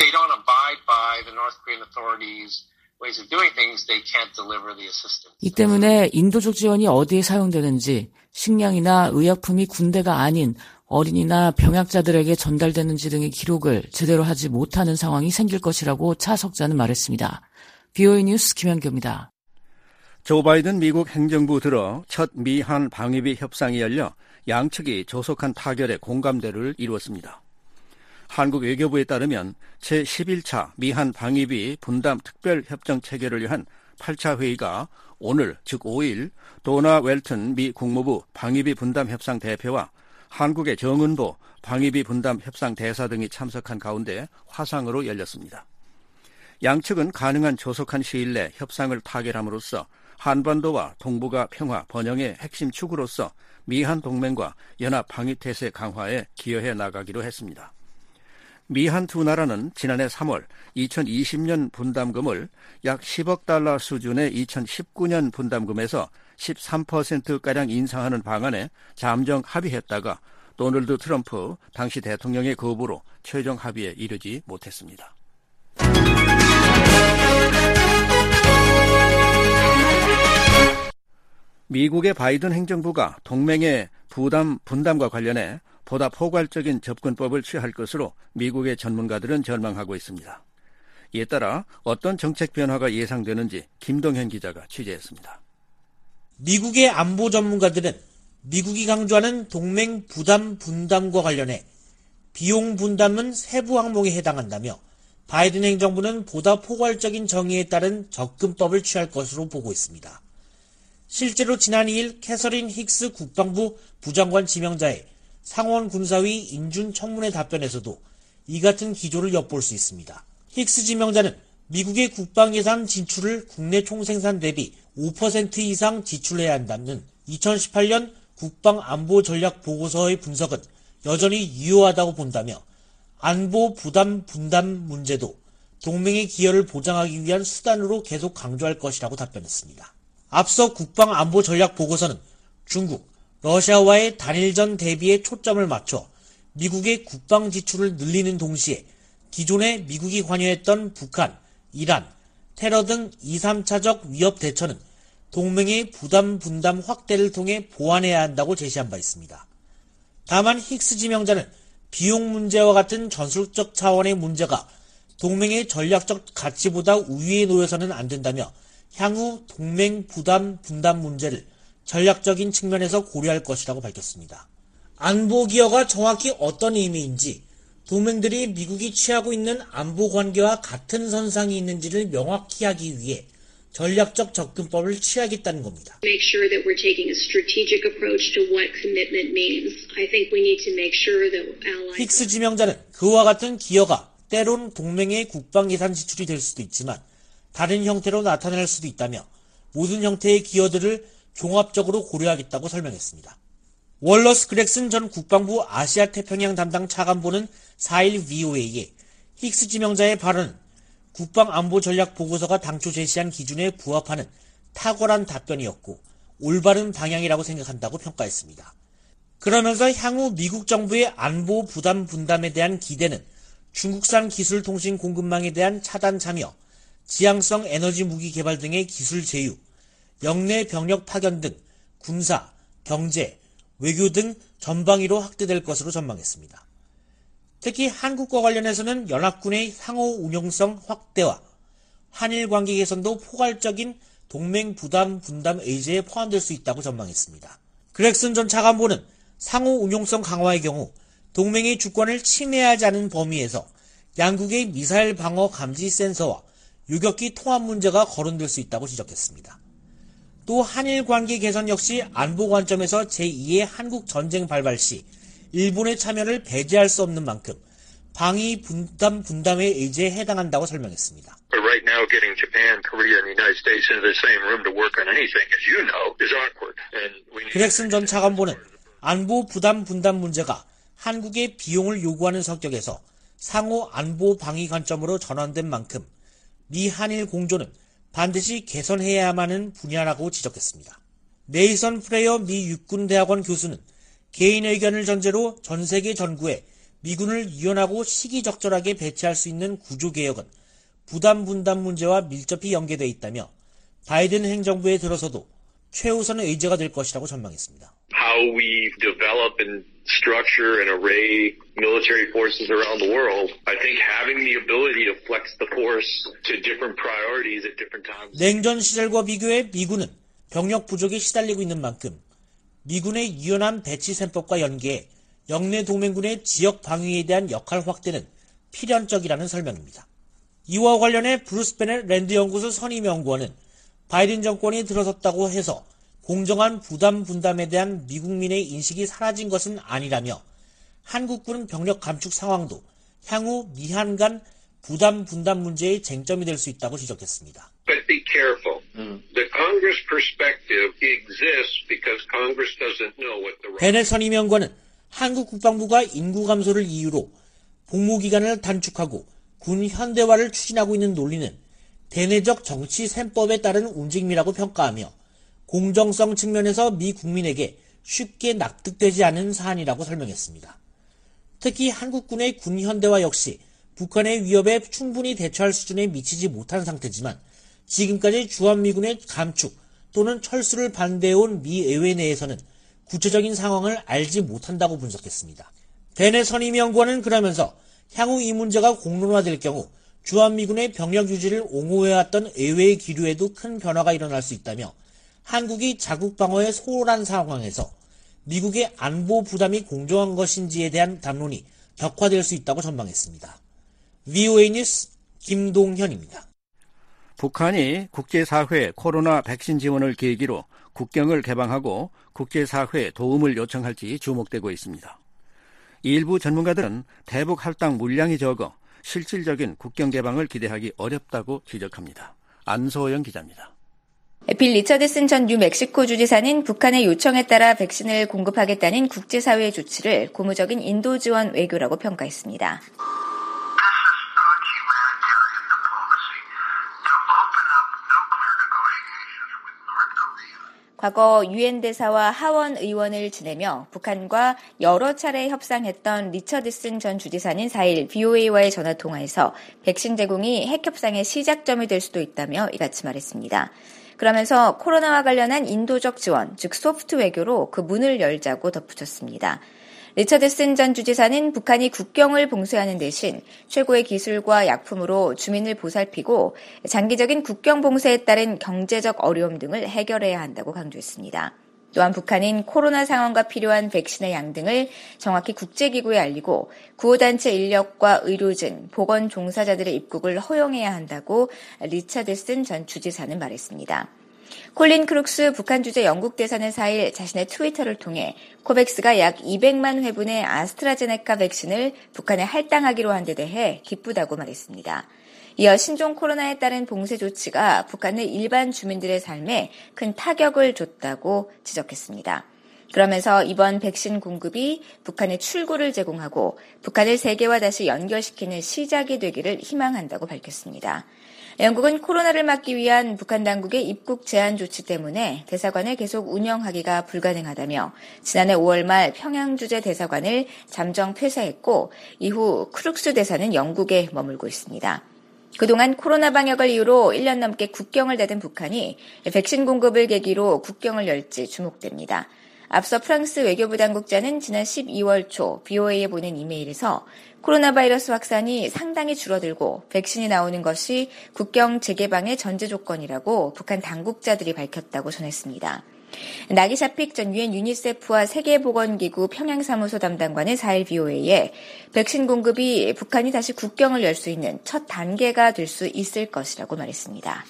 S17: 이 때문에 인도적 지원이 어디에 사용되는지, 식량이나 의약품이 군대가 아닌 어린이나 병약자들에게 전달되는지 등의 기록을 제대로 하지 못하는 상황이 생길 것이라고 차 석좌는 말했습니다. 비오이 뉴스 김현규입니다.
S3: 조 바이든 미국 행정부 들어 첫 미한 방위비 협상이 열려 양측이 조속한 타결에 공감대를 이루었습니다. 한국 외교부에 따르면 제십일 차 미한 방위비 분담 특별협정 체결을 위한 팔 차 회의가 오늘 즉 오일 도나 웰튼 미 국무부 방위비 분담 협상 대표와 한국의 정은보 방위비 분담 협상 대사 등이 참석한 가운데 화상으로 열렸습니다. 양측은 가능한 조속한 시일 내 협상을 타결함으로써 한반도와 동북아 평화 번영의 핵심 축으로서 미한 동맹과 연합 방위태세 강화에 기여해 나가기로 했습니다. 미한 두 나라는 지난해 삼월 이천이십 년 분담금을 약 십억 달러 수준의 이천십구 년 분담금에서 십삼 퍼센트가량 인상하는 방안에 잠정 합의했다가 도널드 트럼프 당시 대통령의 거부로 최종 합의에 이르지 못했습니다. 미국의 바이든 행정부가 동맹의 부담 분담과 관련해 보다 포괄적인 접근법을 취할 것으로 미국의 전문가들은 전망하고 있습니다. 이에 따라 어떤 정책 변화가 예상되는지 김동현 기자가 취재했습니다.
S19: 미국의 안보 전문가들은 미국이 강조하는 동맹 부담 분담과 관련해 비용 분담은 세부 항목에 해당한다며 바이든 행정부는 보다 포괄적인 정의에 따른 접근법을 취할 것으로 보고 있습니다. 실제로 지난 이일 캐서린 힉스 국방부 부장관 지명자의 상원 군사위 인준 청문회 답변에서도 이 같은 기조를 엿볼 수 있습니다. 힉스 지명자는 미국의 국방 예산 지출을 국내 총생산 대비 오 퍼센트 이상 지출해야 한다는 이천십팔 년 국방 안보 전략 보고서의 분석은 여전히 유효하다고 본다며 안보 부담 분담 문제도 동맹의 기여를 보장하기 위한 수단으로 계속 강조할 것이라고 답변했습니다. 앞서 국방 안보 전략 보고서는 중국, 러시아와의 단일전 대비에 초점을 맞춰 미국의 국방 지출을 늘리는 동시에 기존에 미국이 관여했던 북한, 이란, 테러 등 이, 삼차적 위협 대처는 동맹의 부담 분담 확대를 통해 보완해야 한다고 제시한 바 있습니다. 다만 힉스 지명자는 비용 문제와 같은 전술적 차원의 문제가 동맹의 전략적 가치보다 우위에 놓여서는 안 된다며 향후 동맹 부담 분담 문제를 전략적인 측면에서 고려할 것이라고 밝혔습니다. 안보 기여가 정확히 어떤 의미인지 동맹들이 미국이 취하고 있는 안보 관계와 같은 선상이 있는지를 명확히 하기 위해 전략적 접근법을 취하겠다는 겁니다.
S20: Make sure that we're taking a strategic approach to what commitment means. I think we need to make sure that allies.
S19: 힉스 지명자는 그와 같은 기여가 때론 동맹의 국방 예산 지출이 될 수도 있지만 다른 형태로 나타날 수도 있다며 모든 형태의 기여들을 종합적으로 고려하겠다고 설명했습니다. 월러스 그렉슨 전 국방부 아시아 태평양 담당 차관보는 사일 브이오에이에 힉스 지명자의 발언은 국방안보 전략 보고서가 당초 제시한 기준에 부합하는 탁월한 답변이었고 올바른 방향이라고 생각한다고 평가했습니다. 그러면서 향후 미국 정부의 안보 부담 분담에 대한 기대는 중국산 기술 통신 공급망에 대한 차단 참여, 지향성 에너지 무기 개발 등의 기술 제휴, 영내 병력 파견 등 군사, 경제, 외교 등 전방위로 확대될 것으로 전망했습니다. 특히 한국과 관련해서는 연합군의 상호 운용성 확대와 한일 관계 개선도 포괄적인 동맹 부담 분담 의제에 포함될 수 있다고 전망했습니다. 그렉슨 전 차관보는 상호 운용성 강화의 경우 동맹의 주권을 침해하지 않은 범위에서 양국의 미사일 방어 감지 센서와 유격기 통합 문제가 거론될 수 있다고 지적했습니다. 또 한일 관계 개선 역시 안보 관점에서 제이의 한국 전쟁 발발 시 일본의 참여를 배제할 수 없는 만큼 방위 분담 분담의 의제에 해당한다고 설명했습니다.
S21: But right now, getting Japan, Korea, and the United States into the same room to work on anything, as you know, is awkward. And we need.
S19: 그렉슨 전 차관보는 안보 부담 분담 문제가 한국의 비용을 요구하는 성격에서 상호 안보 방위 관점으로 전환된 만큼 미 한일 공조는 반드시 개선해야만 하는 분야라고 지적했습니다. 네이선 프레이어 미 육군대학원 교수는 개인 의견을 전제로 전 세계 전구에 미군을 유연하고 시기적절하게 배치할 수 있는 구조개혁은 부담 분담 문제와 밀접히 연계되어 있다며 바이든 행정부에 들어서도 최우선 의제가 될 것이라고 전망했습니다.
S21: How we develop and structure and array military forces around the world, I think having the ability to flex the force to different priorities at different times.
S19: 냉전 시절과 비교해 미군은 병력 부족에 시달리고 있는 만큼 미군의 유연한 배치 셈법과 연계해 영내 동맹군의 지역 방위에 대한 역할 확대는 필연적이라는 설명입니다. 이와 관련해 브루스 베넷 랜드 연구소 선임 연구원은 바이든 정권이 들어섰다고 해서 공정한 부담 분담에 대한 미국민의 인식이 사라진 것은 아니라며 한국군 병력 감축 상황도 향후 미한 간 부담 분담 문제의 쟁점이 될 수 있다고 지적했습니다.
S21: But be careful. Mm. The Congress perspective exists because Congress doesn't know what the.
S19: 베넷 선임 연구원은 한국 국방부가 인구 감소를 이유로 복무 기간을 단축하고 군 현대화를 추진하고 있는 논리는 대내적 정치 셈법에 따른 움직임이라고 평가하며 공정성 측면에서 미 국민에게 쉽게 납득되지 않은 사안이라고 설명했습니다. 특히 한국군의 군 현대화 역시 북한의 위협에 충분히 대처할 수준에 미치지 못한 상태지만 지금까지 주한미군의 감축 또는 철수를 반대해온 미 의회 내에서는 구체적인 상황을 알지 못한다고 분석했습니다. 베넷 선임 연구원은 그러면서 향후 이 문제가 공론화될 경우 주한미군의 병력 유지를 옹호해왔던 의회의 기류에도 큰 변화가 일어날 수 있다며 한국이 자국 방어에 소홀한 상황에서 미국의 안보 부담이 공정한 것인지에 대한 담론이 격화될 수 있다고 전망했습니다. 브이오에이 뉴스 김동현입니다.
S3: 북한이 국제사회 코로나 백신 지원을 계기로 국경을 개방하고 국제사회에 도움을 요청할지 주목되고 있습니다. 일부 전문가들은 대북 할당 물량이 적어 실질적인 국경 개방을 기대하기 어렵다고 지적합니다. 안소영 기자입니다.
S22: 빌 리처드슨 전 뉴멕시코 주지사는 북한의 요청에 따라 백신을 공급하겠다는 국제사회의 조치를 고무적인 인도 지원 외교라고 평가했습니다. 과거 유엔 대사와 하원 의원을 지내며 북한과 여러 차례 협상했던 리처드슨 전 주지사는 사일 브이오에이와의 전화통화에서 백신 제공이 핵협상의 시작점이 될 수도 있다며 이같이 말했습니다. 그러면서 코로나와 관련한 인도적 지원, 즉 소프트 외교로 그 문을 열자고 덧붙였습니다. 리처드슨 전 주지사는 북한이 국경을 봉쇄하는 대신 최고의 기술과 약품으로 주민을 보살피고 장기적인 국경 봉쇄에 따른 경제적 어려움 등을 해결해야 한다고 강조했습니다. 또한 북한은 코로나 상황과 필요한 백신의 양 등을 정확히 국제기구에 알리고 구호단체 인력과 의료진, 보건 종사자들의 입국을 허용해야 한다고 리차드슨 전 주지사는 말했습니다. 콜린 크룩스 북한 주재 영국 대사는 사 일 자신의 트위터를 통해 코백스가 약 이백만 회분의 아스트라제네카 백신을 북한에 할당하기로 한 데 대해 기쁘다고 말했습니다. 이어 신종 코로나에 따른 봉쇄 조치가 북한 내 일반 주민들의 삶에 큰 타격을 줬다고 지적했습니다. 그러면서 이번 백신 공급이 북한의 출구를 제공하고 북한을 세계와 다시 연결시키는 시작이 되기를 희망한다고 밝혔습니다. 영국은 코로나를 막기 위한 북한 당국의 입국 제한 조치 때문에 대사관을 계속 운영하기가 불가능하다며 지난해 오월 말 평양 주재 대사관을 잠정 폐쇄했고 이후 크룩스 대사는 영국에 머물고 있습니다. 그동안 코로나 방역을 이유로 일 년 넘게 국경을 닫은 북한이 백신 공급을 계기로 국경을 열지 주목됩니다. 앞서 프랑스 외교부 당국자는 지난 십이월 초 비오에이에 보낸 이메일에서 코로나 바이러스 확산이 상당히 줄어들고 백신이 나오는 것이 국경 재개방의 전제 조건이라고 북한 당국자들이 밝혔다고 전했습니다. 나기 샤픽 전 유엔 유니세프와 세계보건기구 평양사무소 담당관은 사 일 비오에이에 백신 공급이 북한이 다시 국경을 열 수 있는 첫 단계가 될 수 있을 것이라고 말했습니다.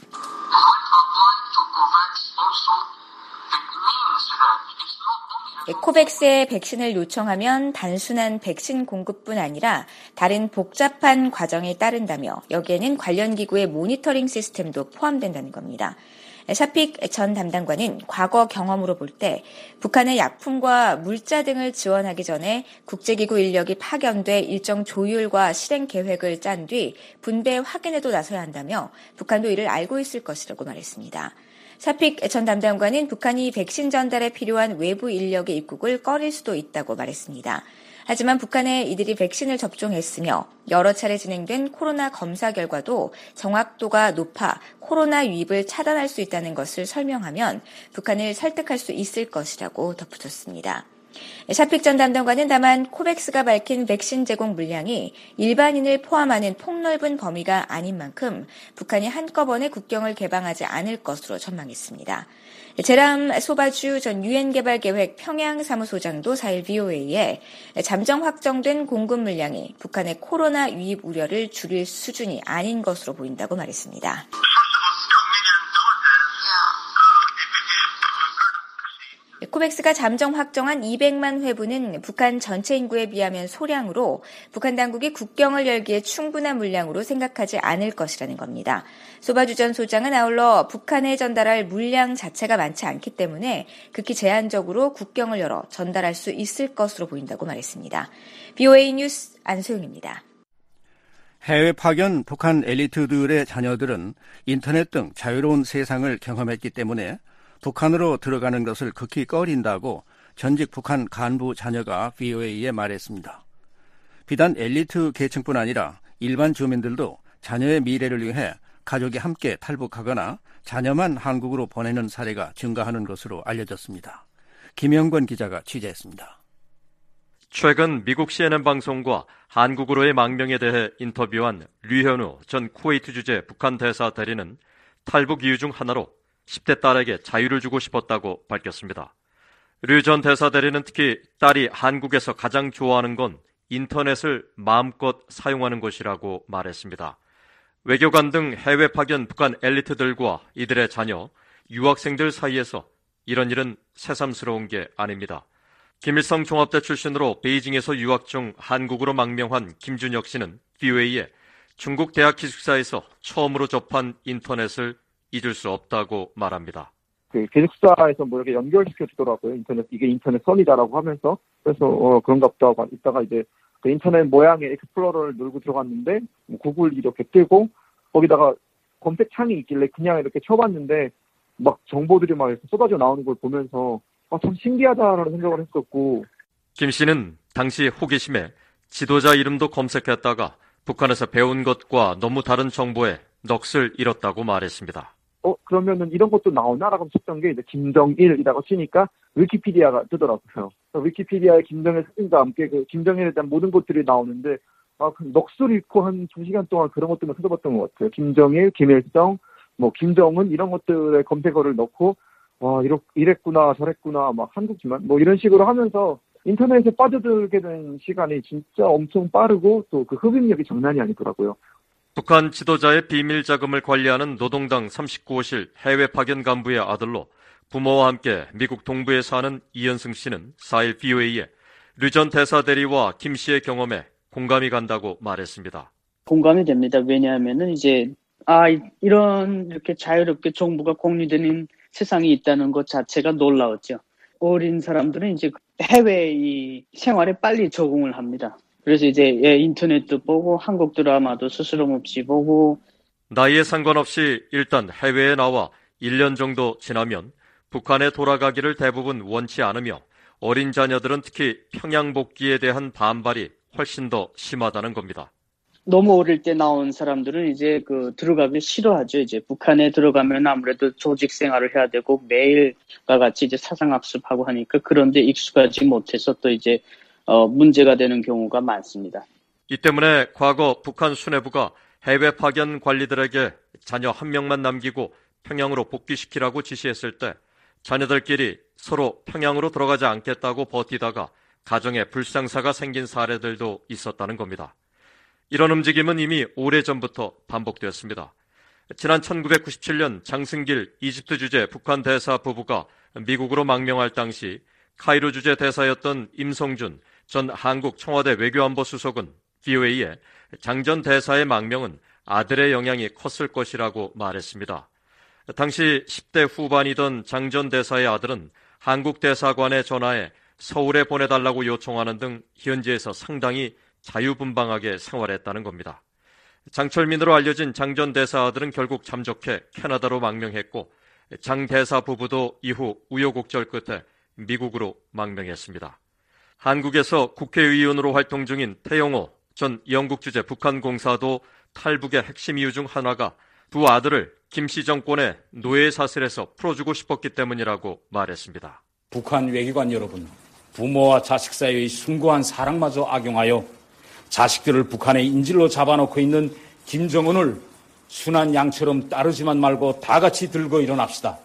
S22: 코백스에 백신을 요청하면 단순한 백신 공급뿐 아니라 다른 복잡한 과정이 따른다며 여기에는 관련 기구의 모니터링 시스템도 포함된다는 겁니다. 샤픽 전 담당관은 과거 경험으로 볼 때 북한의 약품과 물자 등을 지원하기 전에 국제기구 인력이 파견돼 일정 조율과 실행 계획을 짠 뒤 분배 확인에도 나서야 한다며 북한도 이를 알고 있을 것이라고 말했습니다. 샤픽 전 담당관은 북한이 백신 전달에 필요한 외부 인력의 입국을 꺼릴 수도 있다고 말했습니다. 하지만 북한에 이들이 백신을 접종했으며 여러 차례 진행된 코로나 검사 결과도 정확도가 높아 코로나 유입을 차단할 수 있다는 것을 설명하면 북한을 설득할 수 있을 것이라고 덧붙였습니다. 샤픽 전 담당관은 다만 코백스가 밝힌 백신 제공 물량이 일반인을 포함하는 폭넓은 범위가 아닌 만큼 북한이 한꺼번에 국경을 개방하지 않을 것으로 전망했습니다. 제람 소바주 전 유엔개발계획 평양사무소장도 사 일 비오에이에 잠정 확정된 공급 물량이 북한의 코로나 유입 우려를 줄일 수준이 아닌 것으로 보인다고 말했습니다. 코백스가 잠정 확정한 이백만 회분은 북한 전체 인구에 비하면 소량으로 북한 당국이 국경을 열기에 충분한 물량으로 생각하지 않을 것이라는 겁니다. 소바주 전 소장은 아울러 북한에 전달할 물량 자체가 많지 않기 때문에 극히 제한적으로 국경을 열어 전달할 수 있을 것으로 보인다고 말했습니다. 비오에이 뉴스 안소영입니다.
S3: 해외 파견 북한 엘리트들의 자녀들은 인터넷 등 자유로운 세상을 경험했기 때문에 북한으로 들어가는 것을 극히 꺼린다고 전직 북한 간부 자녀가 비오에이에 말했습니다. 비단 엘리트 계층뿐 아니라 일반 주민들도 자녀의 미래를 위해 가족이 함께 탈북하거나 자녀만 한국으로 보내는 사례가 증가하는 것으로 알려졌습니다. 김영권 기자가 취재했습니다.
S1: 최근 미국 씨엔엔 방송과 한국으로의 망명에 대해 인터뷰한 류현우 전 쿠웨이트 주재 북한 대사 대리는 탈북 이유 중 하나로 십 대 딸에게 자유를 주고 싶었다고 밝혔습니다. 류 전 대사 대리는 특히 딸이 한국에서 가장 좋아하는 건 인터넷을 마음껏 사용하는 것이라고 말했습니다. 외교관 등 해외 파견 북한 엘리트들과 이들의 자녀, 유학생들 사이에서 이런 일은 새삼스러운 게 아닙니다. 김일성 종합대 출신으로 베이징에서 유학 중 한국으로 망명한 김준혁 씨는 비오에이에 중국 대학 기숙사에서 처음으로 접한 인터넷을 잊을 수 없다고 말합니다.
S2: 그 기숙사에서 뭐 이렇게 연결시켜 주더라고요. 인터넷 이게 인터넷 선이다라고 하면서 그래서 어, 그런가 보다 하고 있다가 이제 그 인터넷 모양의 익스플로러를 누르고 들어갔는데 뭐 구글 이렇게 뜨고 거기다가 검색창이 있길래 그냥 이렇게 쳐봤는데 막 정보들이 막 이렇게 쏟아져 나오는 걸 보면서 아, 참 신기하다라는 생각을 했었고.
S1: 김 씨는 당시 호기심에 지도자 이름도 검색했다가 북한에서 배운 것과 너무 다른 정보에 넋을 잃었다고 말했습니다.
S2: 어, 그러면은 이런 것도 나오나라고 쳤던 게 이제 김정일이라고 치니까 위키피디아가 뜨더라고요. 위키피디아에 김정일 사진과 함께 그 김정일에 대한 모든 것들이 나오는데, 아, 그 넋을 잃고 한 두 시간 동안 그런 것들만 찾아봤던 것 같아요. 김정일, 김일성, 뭐, 김정은 이런 것들의 검색어를 넣고, 와, 이렇, 이랬구나, 저랬구나, 막 한국지만, 뭐 이런 식으로 하면서 인터넷에 빠져들게 된 시간이 진짜 엄청 빠르고 또 그 흡입력이 장난이 아니더라고요.
S1: 북한 지도자의 비밀 자금을 관리하는 노동당 삼십구 호실 해외 파견 간부의 아들로 부모와 함께 미국 동부에 사는 이현승 씨는 사일 브이오에이에 류 전 대사 대리와 김 씨의 경험에 공감이 간다고 말했습니다.
S5: 공감이 됩니다. 왜냐하면은 이제 아 이런 이렇게 자유롭게 정부가 공유되는 세상이 있다는 것 자체가 놀라웠죠. 어린 사람들은 이제 해외 이 생활에 빨리 적응을 합니다. 그래서 이제 예, 인터넷도 보고 한국 드라마도 스스럼 없이 보고.
S1: 나이에 상관없이 일단 해외에 나와 일 년 정도 지나면 북한에 돌아가기를 대부분 원치 않으며 어린 자녀들은 특히 평양 복귀에 대한 반발이 훨씬 더 심하다는 겁니다.
S5: 너무 어릴 때 나온 사람들은 이제 그 들어가기 싫어하죠. 이제 북한에 들어가면 아무래도 조직 생활을 해야 되고 매일과 같이 이제 사상학습하고 하니까 그런데 익숙하지 못해서 또 이제 어, 문제가 되는 경우가 많습니다.
S1: 이 때문에 과거 북한 수뇌부가 해외 파견 관리들에게 자녀 한 명만 남기고 평양으로 복귀시키라고 지시했을 때 자녀들끼리 서로 평양으로 들어가지 않겠다고 버티다가 가정에 불상사가 생긴 사례들도 있었다는 겁니다. 이런 움직임은 이미 오래전부터 반복되었습니다. 지난 천구백구십칠 년 장승길 이집트 주재 북한 대사 부부가 미국으로 망명할 당시 카이로 주재 대사였던 임성준 전 한국 청와대 외교안보 수석은 브이오에이에 장 전 대사의 망명은 아들의 영향이 컸을 것이라고 말했습니다. 당시 십 대 후반이던 장 전 대사의 아들은 한국 대사관에 전화해 서울에 보내달라고 요청하는 등 현지에서 상당히 자유분방하게 생활했다는 겁니다. 장철민으로 알려진 장 전 대사 아들은 결국 잠적해 캐나다로 망명했고 장 대사 부부도 이후 우여곡절 끝에 미국으로 망명했습니다. 한국에서 국회의원으로 활동 중인 태영호 전 영국 주재 북한 공사도 탈북의 핵심 이유 중 하나가 두 아들을 김씨 정권의 노예 사슬에서 풀어주고 싶었기 때문이라고 말했습니다.
S6: 북한 외교관 여러분, 부모와 자식 사이의 숭고한 사랑마저 악용하여 자식들을 북한의 인질로 잡아놓고 있는 김정은을 순한 양처럼 따르지만 말고 다 같이 들고 일어납시다.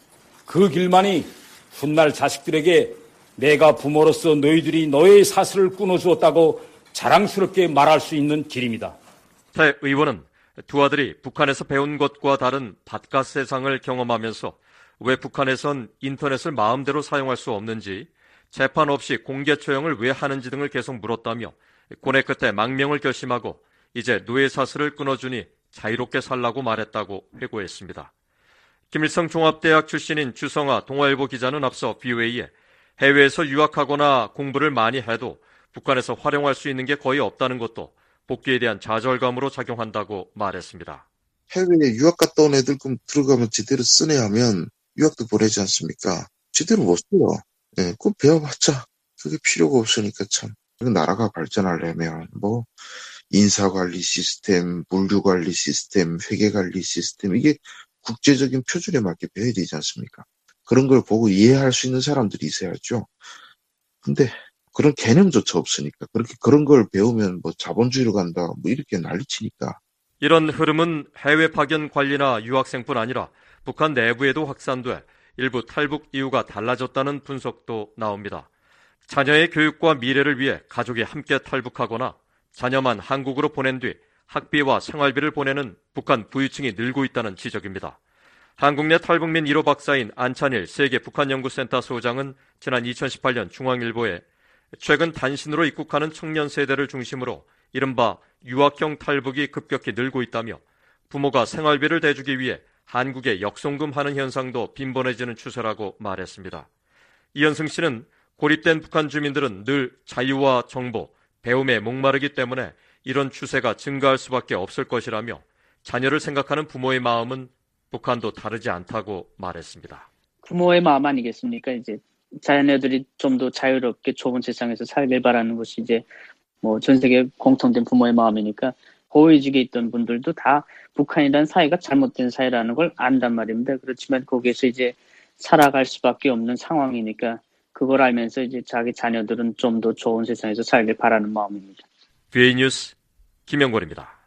S6: 그 길만이 훗날 자식들에게 내가 부모로서 너희들이 너의 사슬을 끊어주었다고 자랑스럽게 말할 수 있는 길입니다.
S1: 태 의원은 두 아들이 북한에서 배운 것과 다른 바깥 세상을 경험하면서 왜 북한에선 인터넷을 마음대로 사용할 수 없는지, 재판 없이 공개 처형을 왜 하는지 등을 계속 물었다며 고뇌 끝에 망명을 결심하고 이제 노예 사슬을 끊어주니 자유롭게 살라고 말했다고 회고했습니다. 김일성 종합대학 출신인 주성아 동아일보 기자는 앞서 브이오에이에 해외에서 유학하거나 공부를 많이 해도 북한에서 활용할 수 있는 게 거의 없다는 것도 복귀에 대한 좌절감으로 작용한다고 말했습니다.
S23: 해외에 유학 갔다 온 애들 그럼 들어가면 제대로 쓰네 하면 유학도 보내지 않습니까? 제대로 못 써요. 예, 그거 배워봤자 그게 필요가 없으니까 참. 나라가 발전하려면 뭐 인사관리 시스템, 물류관리 시스템, 회계관리 시스템 이게 국제적인 표준에 맞게 배워야 되지 않습니까? 그런 걸 보고 이해할 수 있는 사람들이 있어야죠. 근데 그런 개념조차 없으니까 그렇게 그런 걸 배우면 뭐 자본주의로 간다 뭐 이렇게 난리치니까.
S1: 이런 흐름은 해외 파견 관리나 유학생뿐 아니라 북한 내부에도 확산돼 일부 탈북 이유가 달라졌다는 분석도 나옵니다. 자녀의 교육과 미래를 위해 가족이 함께 탈북하거나 자녀만 한국으로 보낸 뒤 학비와 생활비를 보내는 북한 부유층이 늘고 있다는 지적입니다. 한국 내 탈북민 일 호 박사인 안찬일 세계 북한연구센터 소장은 지난 이천십팔 년 중앙일보에 최근 단신으로 입국하는 청년 세대를 중심으로 이른바 유학형 탈북이 급격히 늘고 있다며 부모가 생활비를 대주기 위해 한국에 역송금하는 현상도 빈번해지는 추세라고 말했습니다. 이현승 씨는 고립된 북한 주민들은 늘 자유와 정보, 배움에 목마르기 때문에 이런 추세가 증가할 수밖에 없을 것이라며 자녀를 생각하는 부모의 마음은 북한도 다르지 않다고 말했습니다.
S5: 부모의 마음 아니겠습니까? 이제 자녀들이 좀 더 자유롭게 좋은 세상에서 살길 바라는 것이 이제 뭐 전 세계 공통된 부모의 마음이니까 고위직에 있던 분들도 다 북한이라는 사회가 잘못된 사회라는 걸 안단 말입니다. 그렇지만 거기에서 이제 살아갈 수밖에 없는 상황이니까 그걸 알면서 이제 자기 자녀들은 좀 더 좋은 세상에서 살길 바라는 마음입니다.
S1: 브이에이 뉴스 김영권입니다.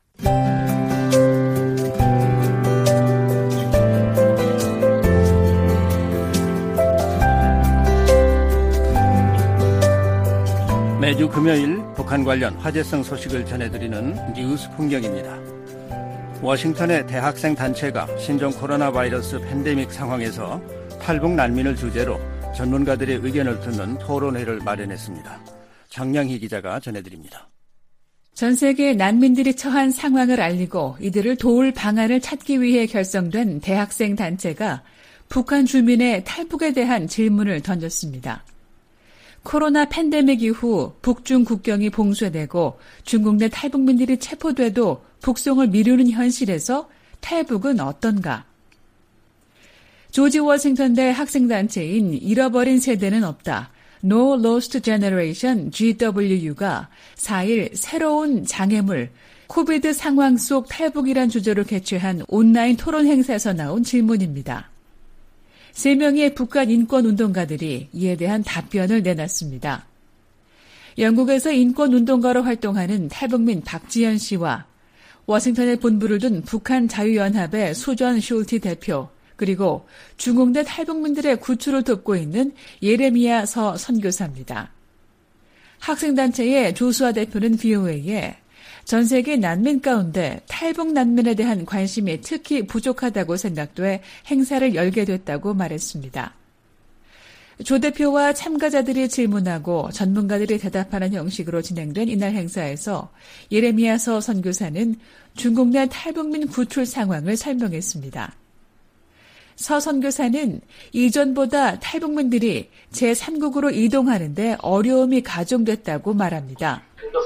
S3: 금요일 북한 관련 화제성 소식을 전해드리는 뉴스 풍경입니다. 워싱턴의 대학생 단체가 신종 코로나 바이러스 팬데믹 상황에서 탈북 난민을 주제로 전문가들의 의견을 듣는 토론회를 마련했습니다. 정량희 기자가 전해드립니다.
S4: 전 세계 난민들이 처한 상황을 알리고 이들을 도울 방안을 찾기 위해 결성된 대학생 단체가 북한 주민의 탈북에 대한 질문을 던졌습니다. 코로나 팬데믹 이후 북중 국경이 봉쇄되고 중국 내 탈북민들이 체포돼도 북송을 미루는 현실에서 탈북은 어떤가? 조지 워싱턴대 학생단체인 잃어버린 세대는 없다. No Lost Generation 지더블유유가 사 일 새로운 장애물, 코비드 상황 속 탈북이란 주제로 개최한 온라인 토론 행사에서 나온 질문입니다. 세 명의 북한 인권운동가들이 이에 대한 답변을 내놨습니다. 영국에서 인권운동가로 활동하는 탈북민 박지연 씨와 워싱턴에 본부를 둔 북한 자유연합의 수전 숄티 대표, 그리고 중국 내 탈북민들의 구출을 돕고 있는 예레미야 서 선교사입니다. 학생단체의 조수아 대표는 브이오에이에 전 세계 난민 가운데 탈북 난민에 대한 관심이 특히 부족하다고 생각돼 행사를 열게 됐다고 말했습니다. 조 대표와 참가자들이 질문하고 전문가들이 대답하는 형식으로 진행된 이날 행사에서 예레미야 서 선교사는 중국 내 탈북민 구출 상황을 설명했습니다. 서 선교사는 이전보다 탈북민들이 제삼국으로 이동하는데 어려움이 가중됐다고 말합니다.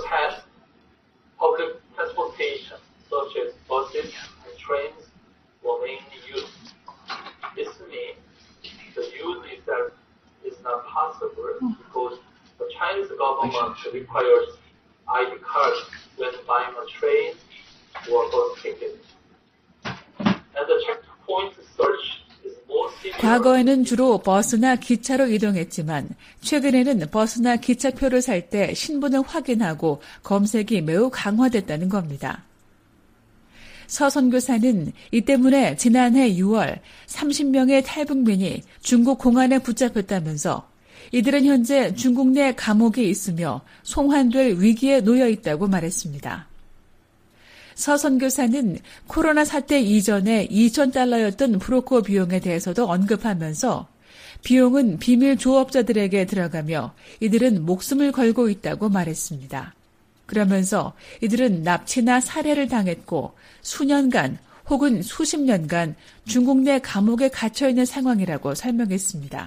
S7: Public transportation, such as buses and trains, were mainly used. This means the use itself is not possible because the Chinese government requires 아이 디 card when buying a train or bus ticket. And the checkpoint search is more severe.
S4: 과거에는 주로 버스나 기차로 이동했지만 최근에는 버스나 기차표를 살 때 신분을 확인하고 검색이 매우 강화됐다는 겁니다. 서 선교사는 이 때문에 지난해 유월 삼십 명의 탈북민이 중국 공안에 붙잡혔다면서 이들은 현재 중국 내 감옥에 있으며 송환될 위기에 놓여 있다고 말했습니다. 서 선교사는 코로나 사태 이전에 이천 달러였던 브로커 비용에 대해서도 언급하면서 비용은 비밀 조업자들에게 들어가며 이들은 목숨을 걸고 있다고 말했습니다. 그러면서 이들은 납치나 살해를 당했고 수년간 혹은 수십 년간 중국 내 감옥에 갇혀있는 상황이라고 설명했습니다.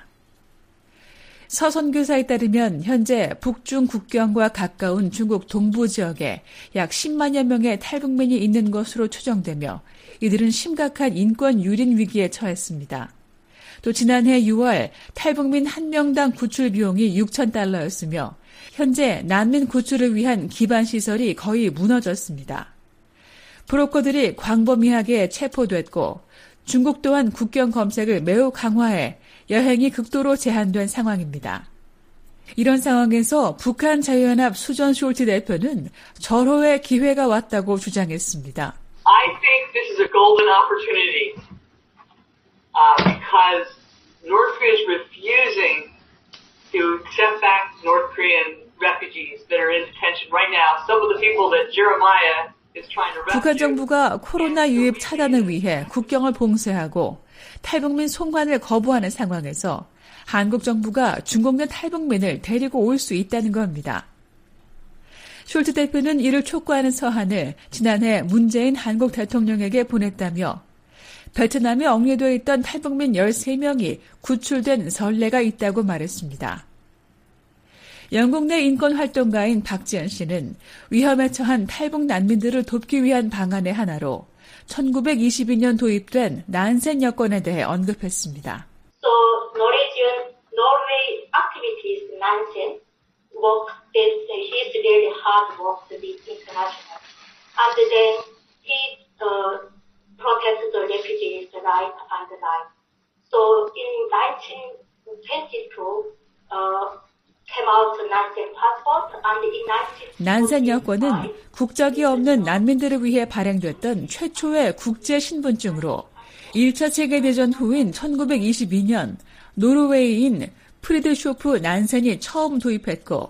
S4: 서 선교사에 따르면 현재 북중 국경과 가까운 중국 동부 지역에 약 십만여 명의 탈북민이 있는 것으로 추정되며 이들은 심각한 인권 유린 위기에 처했습니다. 또 지난해 유월 탈북민 한 명당 구출 비용이 육천 달러였으며 현재 난민 구출을 위한 기반 시설이 거의 무너졌습니다. 브로커들이 광범위하게 체포됐고 중국 또한 국경 검색을 매우 강화해 여행이 극도로 제한된 상황입니다. 이런 상황에서 북한 자유연합 수전 숄티 대표는 절호의 기회가 왔다고 주장했습니다.
S7: I think this is a golden opportunity uh, because North Korea is refusing to accept back North Korean refugees that are in detention right now. Some of the people that Jeremiah is trying to rescue.
S4: 북한 정부가 코로나 유입 차단을 위해 국경을 봉쇄하고 탈북민 송환을 거부하는 상황에서 한국 정부가 중국 내 탈북민을 데리고 올 수 있다는 겁니다. 숄트 대표는 이를 촉구하는 서한을 지난해 문재인 한국 대통령에게 보냈다며 베트남에 억류되어 있던 탈북민 열세 명이 구출된 선례가 있다고 말했습니다. 영국 내 인권활동가인 박지연 씨는 위험에 처한 탈북 난민들을 돕기 위한 방안의 하나로 천구백이십이 년 도입된 난센 여권에 대해 언급했습니다.
S9: So Norwegian Norway activities Nansen work that he's really hard work with international, and then he uh, protects the refugees' right and life. So in nineteen twenty-two, uh, came out Nansen passport, and in nineteen
S4: 난센 여권은 국적이 없는 난민들을 위해 발행됐던 최초의 국제 신분증으로 일 차 세계대전 후인 천구백이십이 년 노르웨이인 프리드쇼프 난센이 처음 도입했고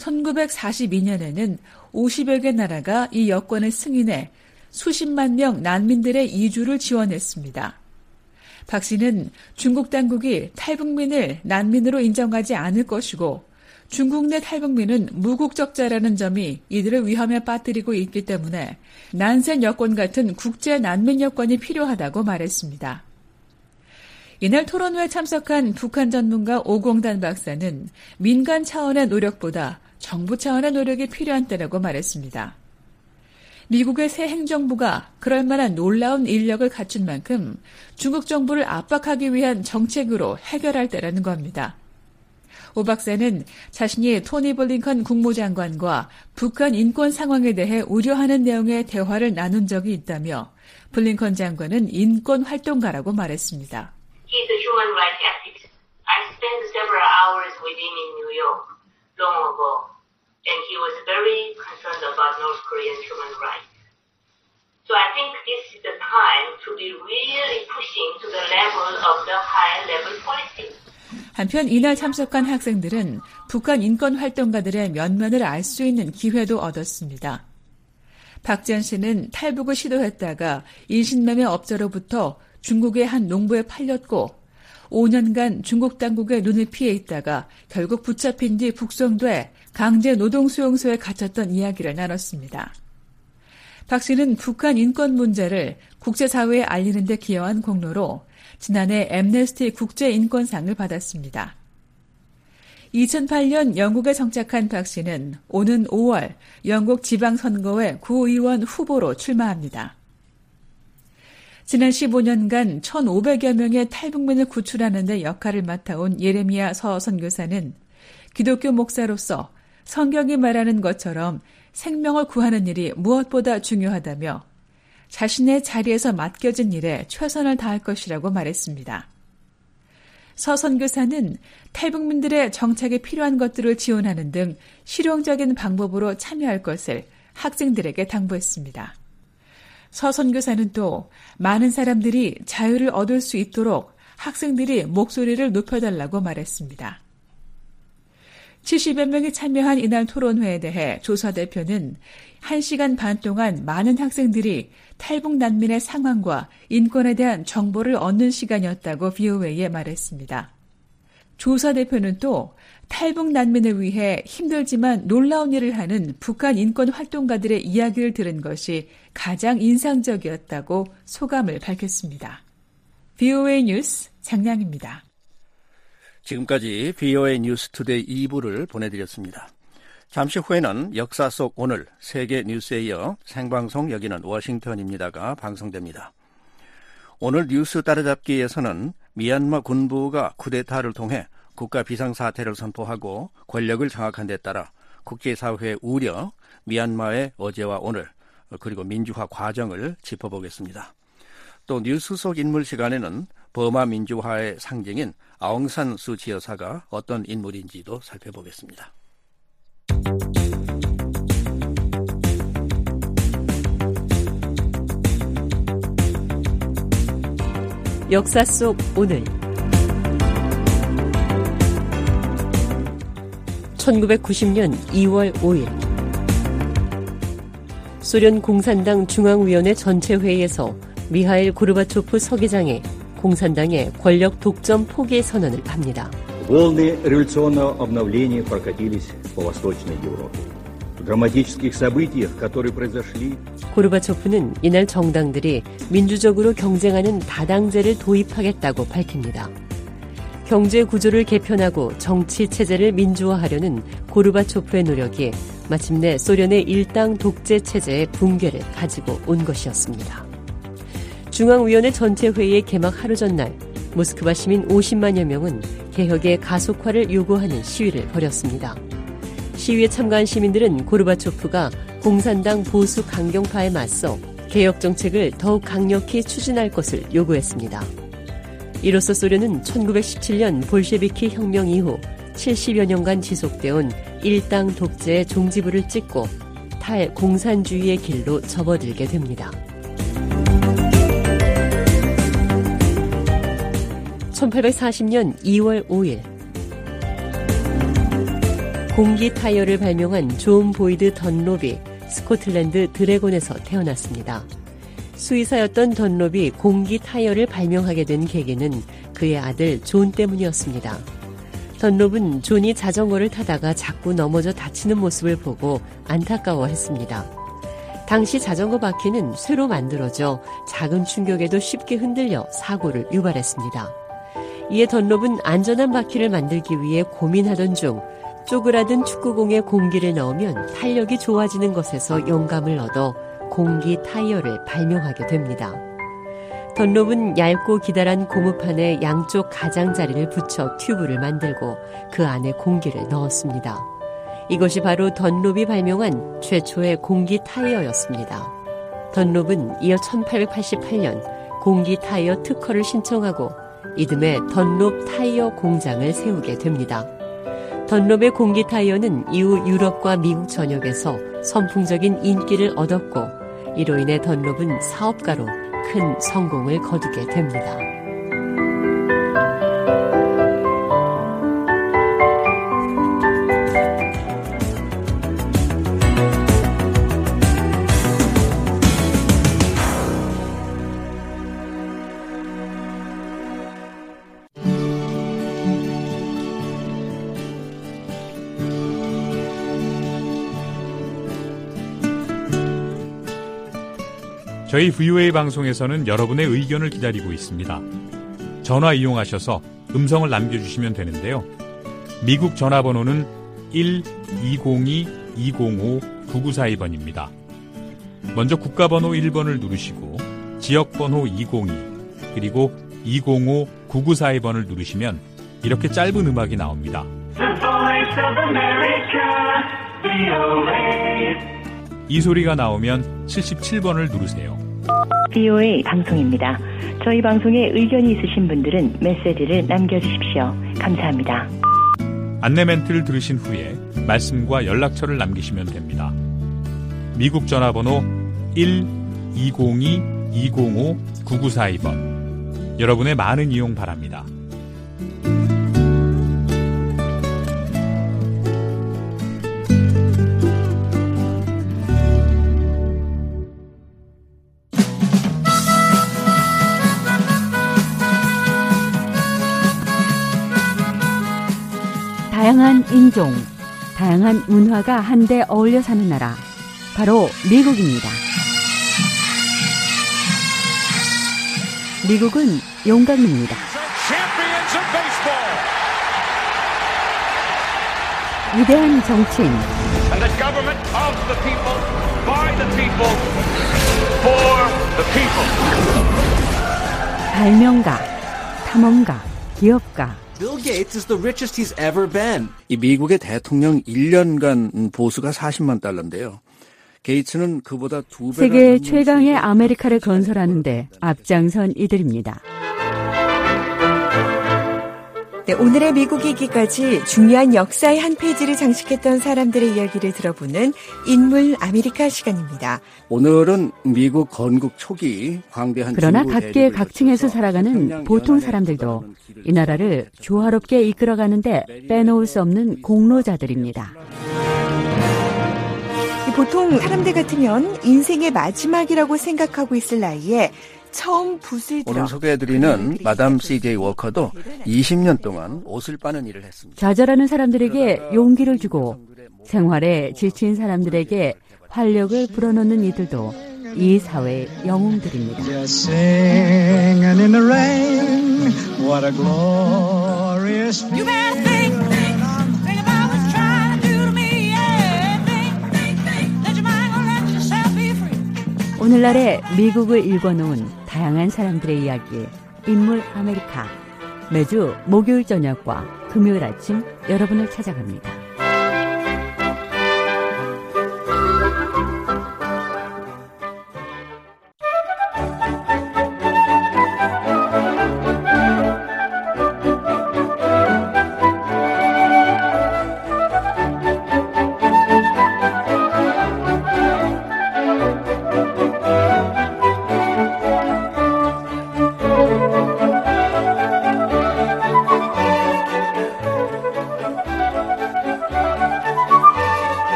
S4: 천구백사십이 년에는 오십여 개 나라가 이 여권을 승인해 수십만 명 난민들의 이주를 지원했습니다. 박 씨는 중국 당국이 탈북민을 난민으로 인정하지 않을 것이고 중국 내 탈북민은 무국적자라는 점이 이들을 위험에 빠뜨리고 있기 때문에 난센 여권 같은 국제 난민 여권이 필요하다고 말했습니다. 이날 토론회에 참석한 북한 전문가 오공단 박사는 민간 차원의 노력보다 정부 차원의 노력이 필요한 때라고 말했습니다. 미국의 새 행정부가 그럴 만한 놀라운 인력을 갖춘 만큼 중국 정부를 압박하기 위한 정책으로 해결할 때라는 겁니다. 오 박사는 자신이 토니 블링컨 국무장관과 북한 인권 상황에 대해 우려하는 내용의 대화를 나눈 적이 있다며 블링컨 장관은 인권 활동가라고 말했습니다.
S9: He's a human rights activist. I spent several hours with him in New York long ago, and he was very concerned about North Korean human rights. So I think this is the time to be really pushing to the level of the higher level policy.
S4: 한편 이날 참석한 학생들은 북한 인권 활동가들의 면면을 알 수 있는 기회도 얻었습니다. 박지현 씨는 탈북을 시도했다가 인신매매 업자로부터 중국의 한 농부에 팔렸고 오 년간 중국 당국의 눈을 피해 있다가 결국 붙잡힌 뒤 북송돼 강제 노동수용소에 갇혔던 이야기를 나눴습니다. 박 씨는 북한 인권 문제를 국제사회에 알리는 데 기여한 공로로 지난해 앰네스티 국제인권상을 받았습니다. 이천팔 년 영국에 정착한 박 씨는 오는 오월 영국 지방선거에 구의원 후보로 출마합니다. 지난 십오 년간 천오백여 명의 탈북민을 구출하는 데 역할을 맡아온 예레미야 서 선교사는 기독교 목사로서 성경이 말하는 것처럼 생명을 구하는 일이 무엇보다 중요하다며 자신의 자리에서 맡겨진 일에 최선을 다할 것이라고 말했습니다. 서 선교사는 탈북민들의 정착에 필요한 것들을 지원하는 등 실용적인 방법으로 참여할 것을 학생들에게 당부했습니다. 서 선교사는 또 많은 사람들이 자유를 얻을 수 있도록 학생들이 목소리를 높여달라고 말했습니다. 칠십여 명이 참여한 이날 토론회에 대해 조사 대표는 한 시간 반 동안 많은 학생들이 탈북 난민의 상황과 인권에 대한 정보를 얻는 시간이었다고 브이오에이에 말했습니다. 조사 대표는 또 탈북 난민을 위해 힘들지만 놀라운 일을 하는 북한 인권 활동가들의 이야기를 들은 것이 가장 인상적이었다고 소감을 밝혔습니다. 브이오에이 뉴스 장량입니다.
S3: 지금까지 브이오에이 뉴스 투데이 이 부를 보내드렸습니다. 잠시 후에는 역사 속 오늘 세계 뉴스에 이어 생방송 여기는 워싱턴입니다가 방송됩니다. 오늘 뉴스 따라잡기에서는 미얀마 군부가 쿠데타를 통해 국가 비상사태를 선포하고 권력을 장악한 데 따라 국제사회의 우려, 미얀마의 어제와 오늘, 그리고 민주화 과정을 짚어보겠습니다. 또 뉴스 속 인물 시간에는 버마 민주화의 상징인 아웅산 수치 여사가 어떤 인물인지도 살펴보겠습니다.
S8: 역사 속 오늘 천구백구십 년 이월 오일 소련 공산당 중앙위원회 전체 회의에서 미하일 고르바초프 서기장이 공산당의 권력 독점 포기 선언을 합니다.
S10: Волны революционного обновления прокатились по Восточной Европе. В драматических событиях, которые произошли,
S8: 고르바초프는 이날 정당들이 민주적으로 경쟁하는 다당제를 도입하겠다고 밝힙니다. 경제 구조를 개편하고 정치 체제를 민주화하려는 고르바초프의 노력이 마침내 소련의 일당 독재 체제의 붕괴를 가지고 온 것이었습니다. 중앙위원회 전체 회의의 개막 하루 전날 모스크바 시민 오십만여 명은 개혁의 가속화를 요구하는 시위를 벌였습니다. 시위에 참가한 시민들은 고르바초프가 공산당 보수 강경파에 맞서 개혁 정책을 더욱 강력히 추진할 것을 요구했습니다. 이로써 소련은 천구백십칠 년 볼셰비키 혁명 이후 칠십여 년간 지속되어온 일당 독재의 종지부를 찍고 탈공산주의의 길로 접어들게 됩니다. 천팔백사십 년 이월 오일 공기 타이어를 발명한 존 보이드 던롭이 스코틀랜드 드래곤에서 태어났습니다. 수의사였던 던롭이 공기 타이어를 발명하게 된 계기는 그의 아들 존 때문이었습니다. 던롭은 존이 자전거를 타다가 자꾸 넘어져 다치는 모습을 보고 안타까워했습니다. 당시 자전거 바퀴는 쇠로 만들어져 작은 충격에도 쉽게 흔들려 사고를 유발했습니다. 이에 던롭은 안전한 바퀴를 만들기 위해 고민하던 중 쪼그라든 축구공에 공기를 넣으면 탄력이 좋아지는 것에서 영감을 얻어 공기 타이어를 발명하게 됩니다. 던롭은 얇고 기다란 고무판에 양쪽 가장자리를 붙여 튜브를 만들고 그 안에 공기를 넣었습니다. 이것이 바로 던롭이 발명한 최초의 공기 타이어였습니다. 던롭은 이어 천팔백팔십팔 년 공기 타이어 특허를 신청하고 이듬해 던롭 타이어 공장을 세우게 됩니다. 던롭의 공기 타이어는 이후 유럽과 미국 전역에서 선풍적인 인기를 얻었고 이로 인해 던롭은 사업가로 큰 성공을 거두게 됩니다.
S11: 저희 브이오에이 방송에서는 여러분의 의견을 기다리고 있습니다. 전화 이용하셔서 음성을 남겨주시면 되는데요. 미국 전화번호는 일 이공이 이공오 구구사이 번입니다. 먼저 국가번호 일 번을 누르시고 지역번호 이공이 그리고 이공오 구구사이 번을 누르시면 이렇게 짧은 음악이 나옵니다. 이 소리가 나오면 칠십칠 번을 누르세요.
S13: 브이오에이 방송입니다. 저희 방송에 의견이 있으신 분들은 메시지를 남겨주십시오. 감사합니다.
S11: 안내 멘트를 들으신 후에 말씀과 연락처를 남기시면 됩니다. 미국 전화번호 일 이공이 이공오 구구사이 번 여러분의 많은 이용 바랍니다.
S14: 다양한 인종, 다양한 문화가 한데 어울려 사는 나라, 바로 미국입니다. 미국은 용감입니다. 위대한 정치인, 발명가, 탐험가, 기업가,
S24: Bill Gates is the richest he's ever been.
S3: 이 미국의 대통령 일 년간 보수가 사십만 달러인데요. 게이츠는 그보다 두 배.
S14: 세계 최강의 아메리카를 건설하는데 앞장선 이들입니다.
S25: 네, 오늘의 미국이기까지 중요한 역사의 한 페이지를 장식했던 사람들의 이야기를 들어보는 인물 아메리카 시간입니다.
S3: 오늘은 미국 건국 초기 광대한
S14: 그러나 각계 각층에서 살아가는 보통 사람들도 이 나라를 조화롭게 이끌어가는데 빼놓을 수 없는 공로자들입니다.
S25: 보통 사람들 같으면 인생의 마지막이라고 생각하고 있을 나이에 처음 붓을 들어
S3: 오늘 소개해드리는 마담 씨제이 워커도 이십 년 동안 옷을 빠는 일을 했습니다.
S14: 좌절하는 사람들에게 용기를 주고 생활에 지친 사람들에게 활력을 불어넣는 이들도 이 사회의 영웅들입니다. 오늘날의 미국을 읽어놓은 다양한 사람들의 이야기, 인물 아메리카. 매주 목요일 저녁과 금요일 아침 여러분을 찾아갑니다.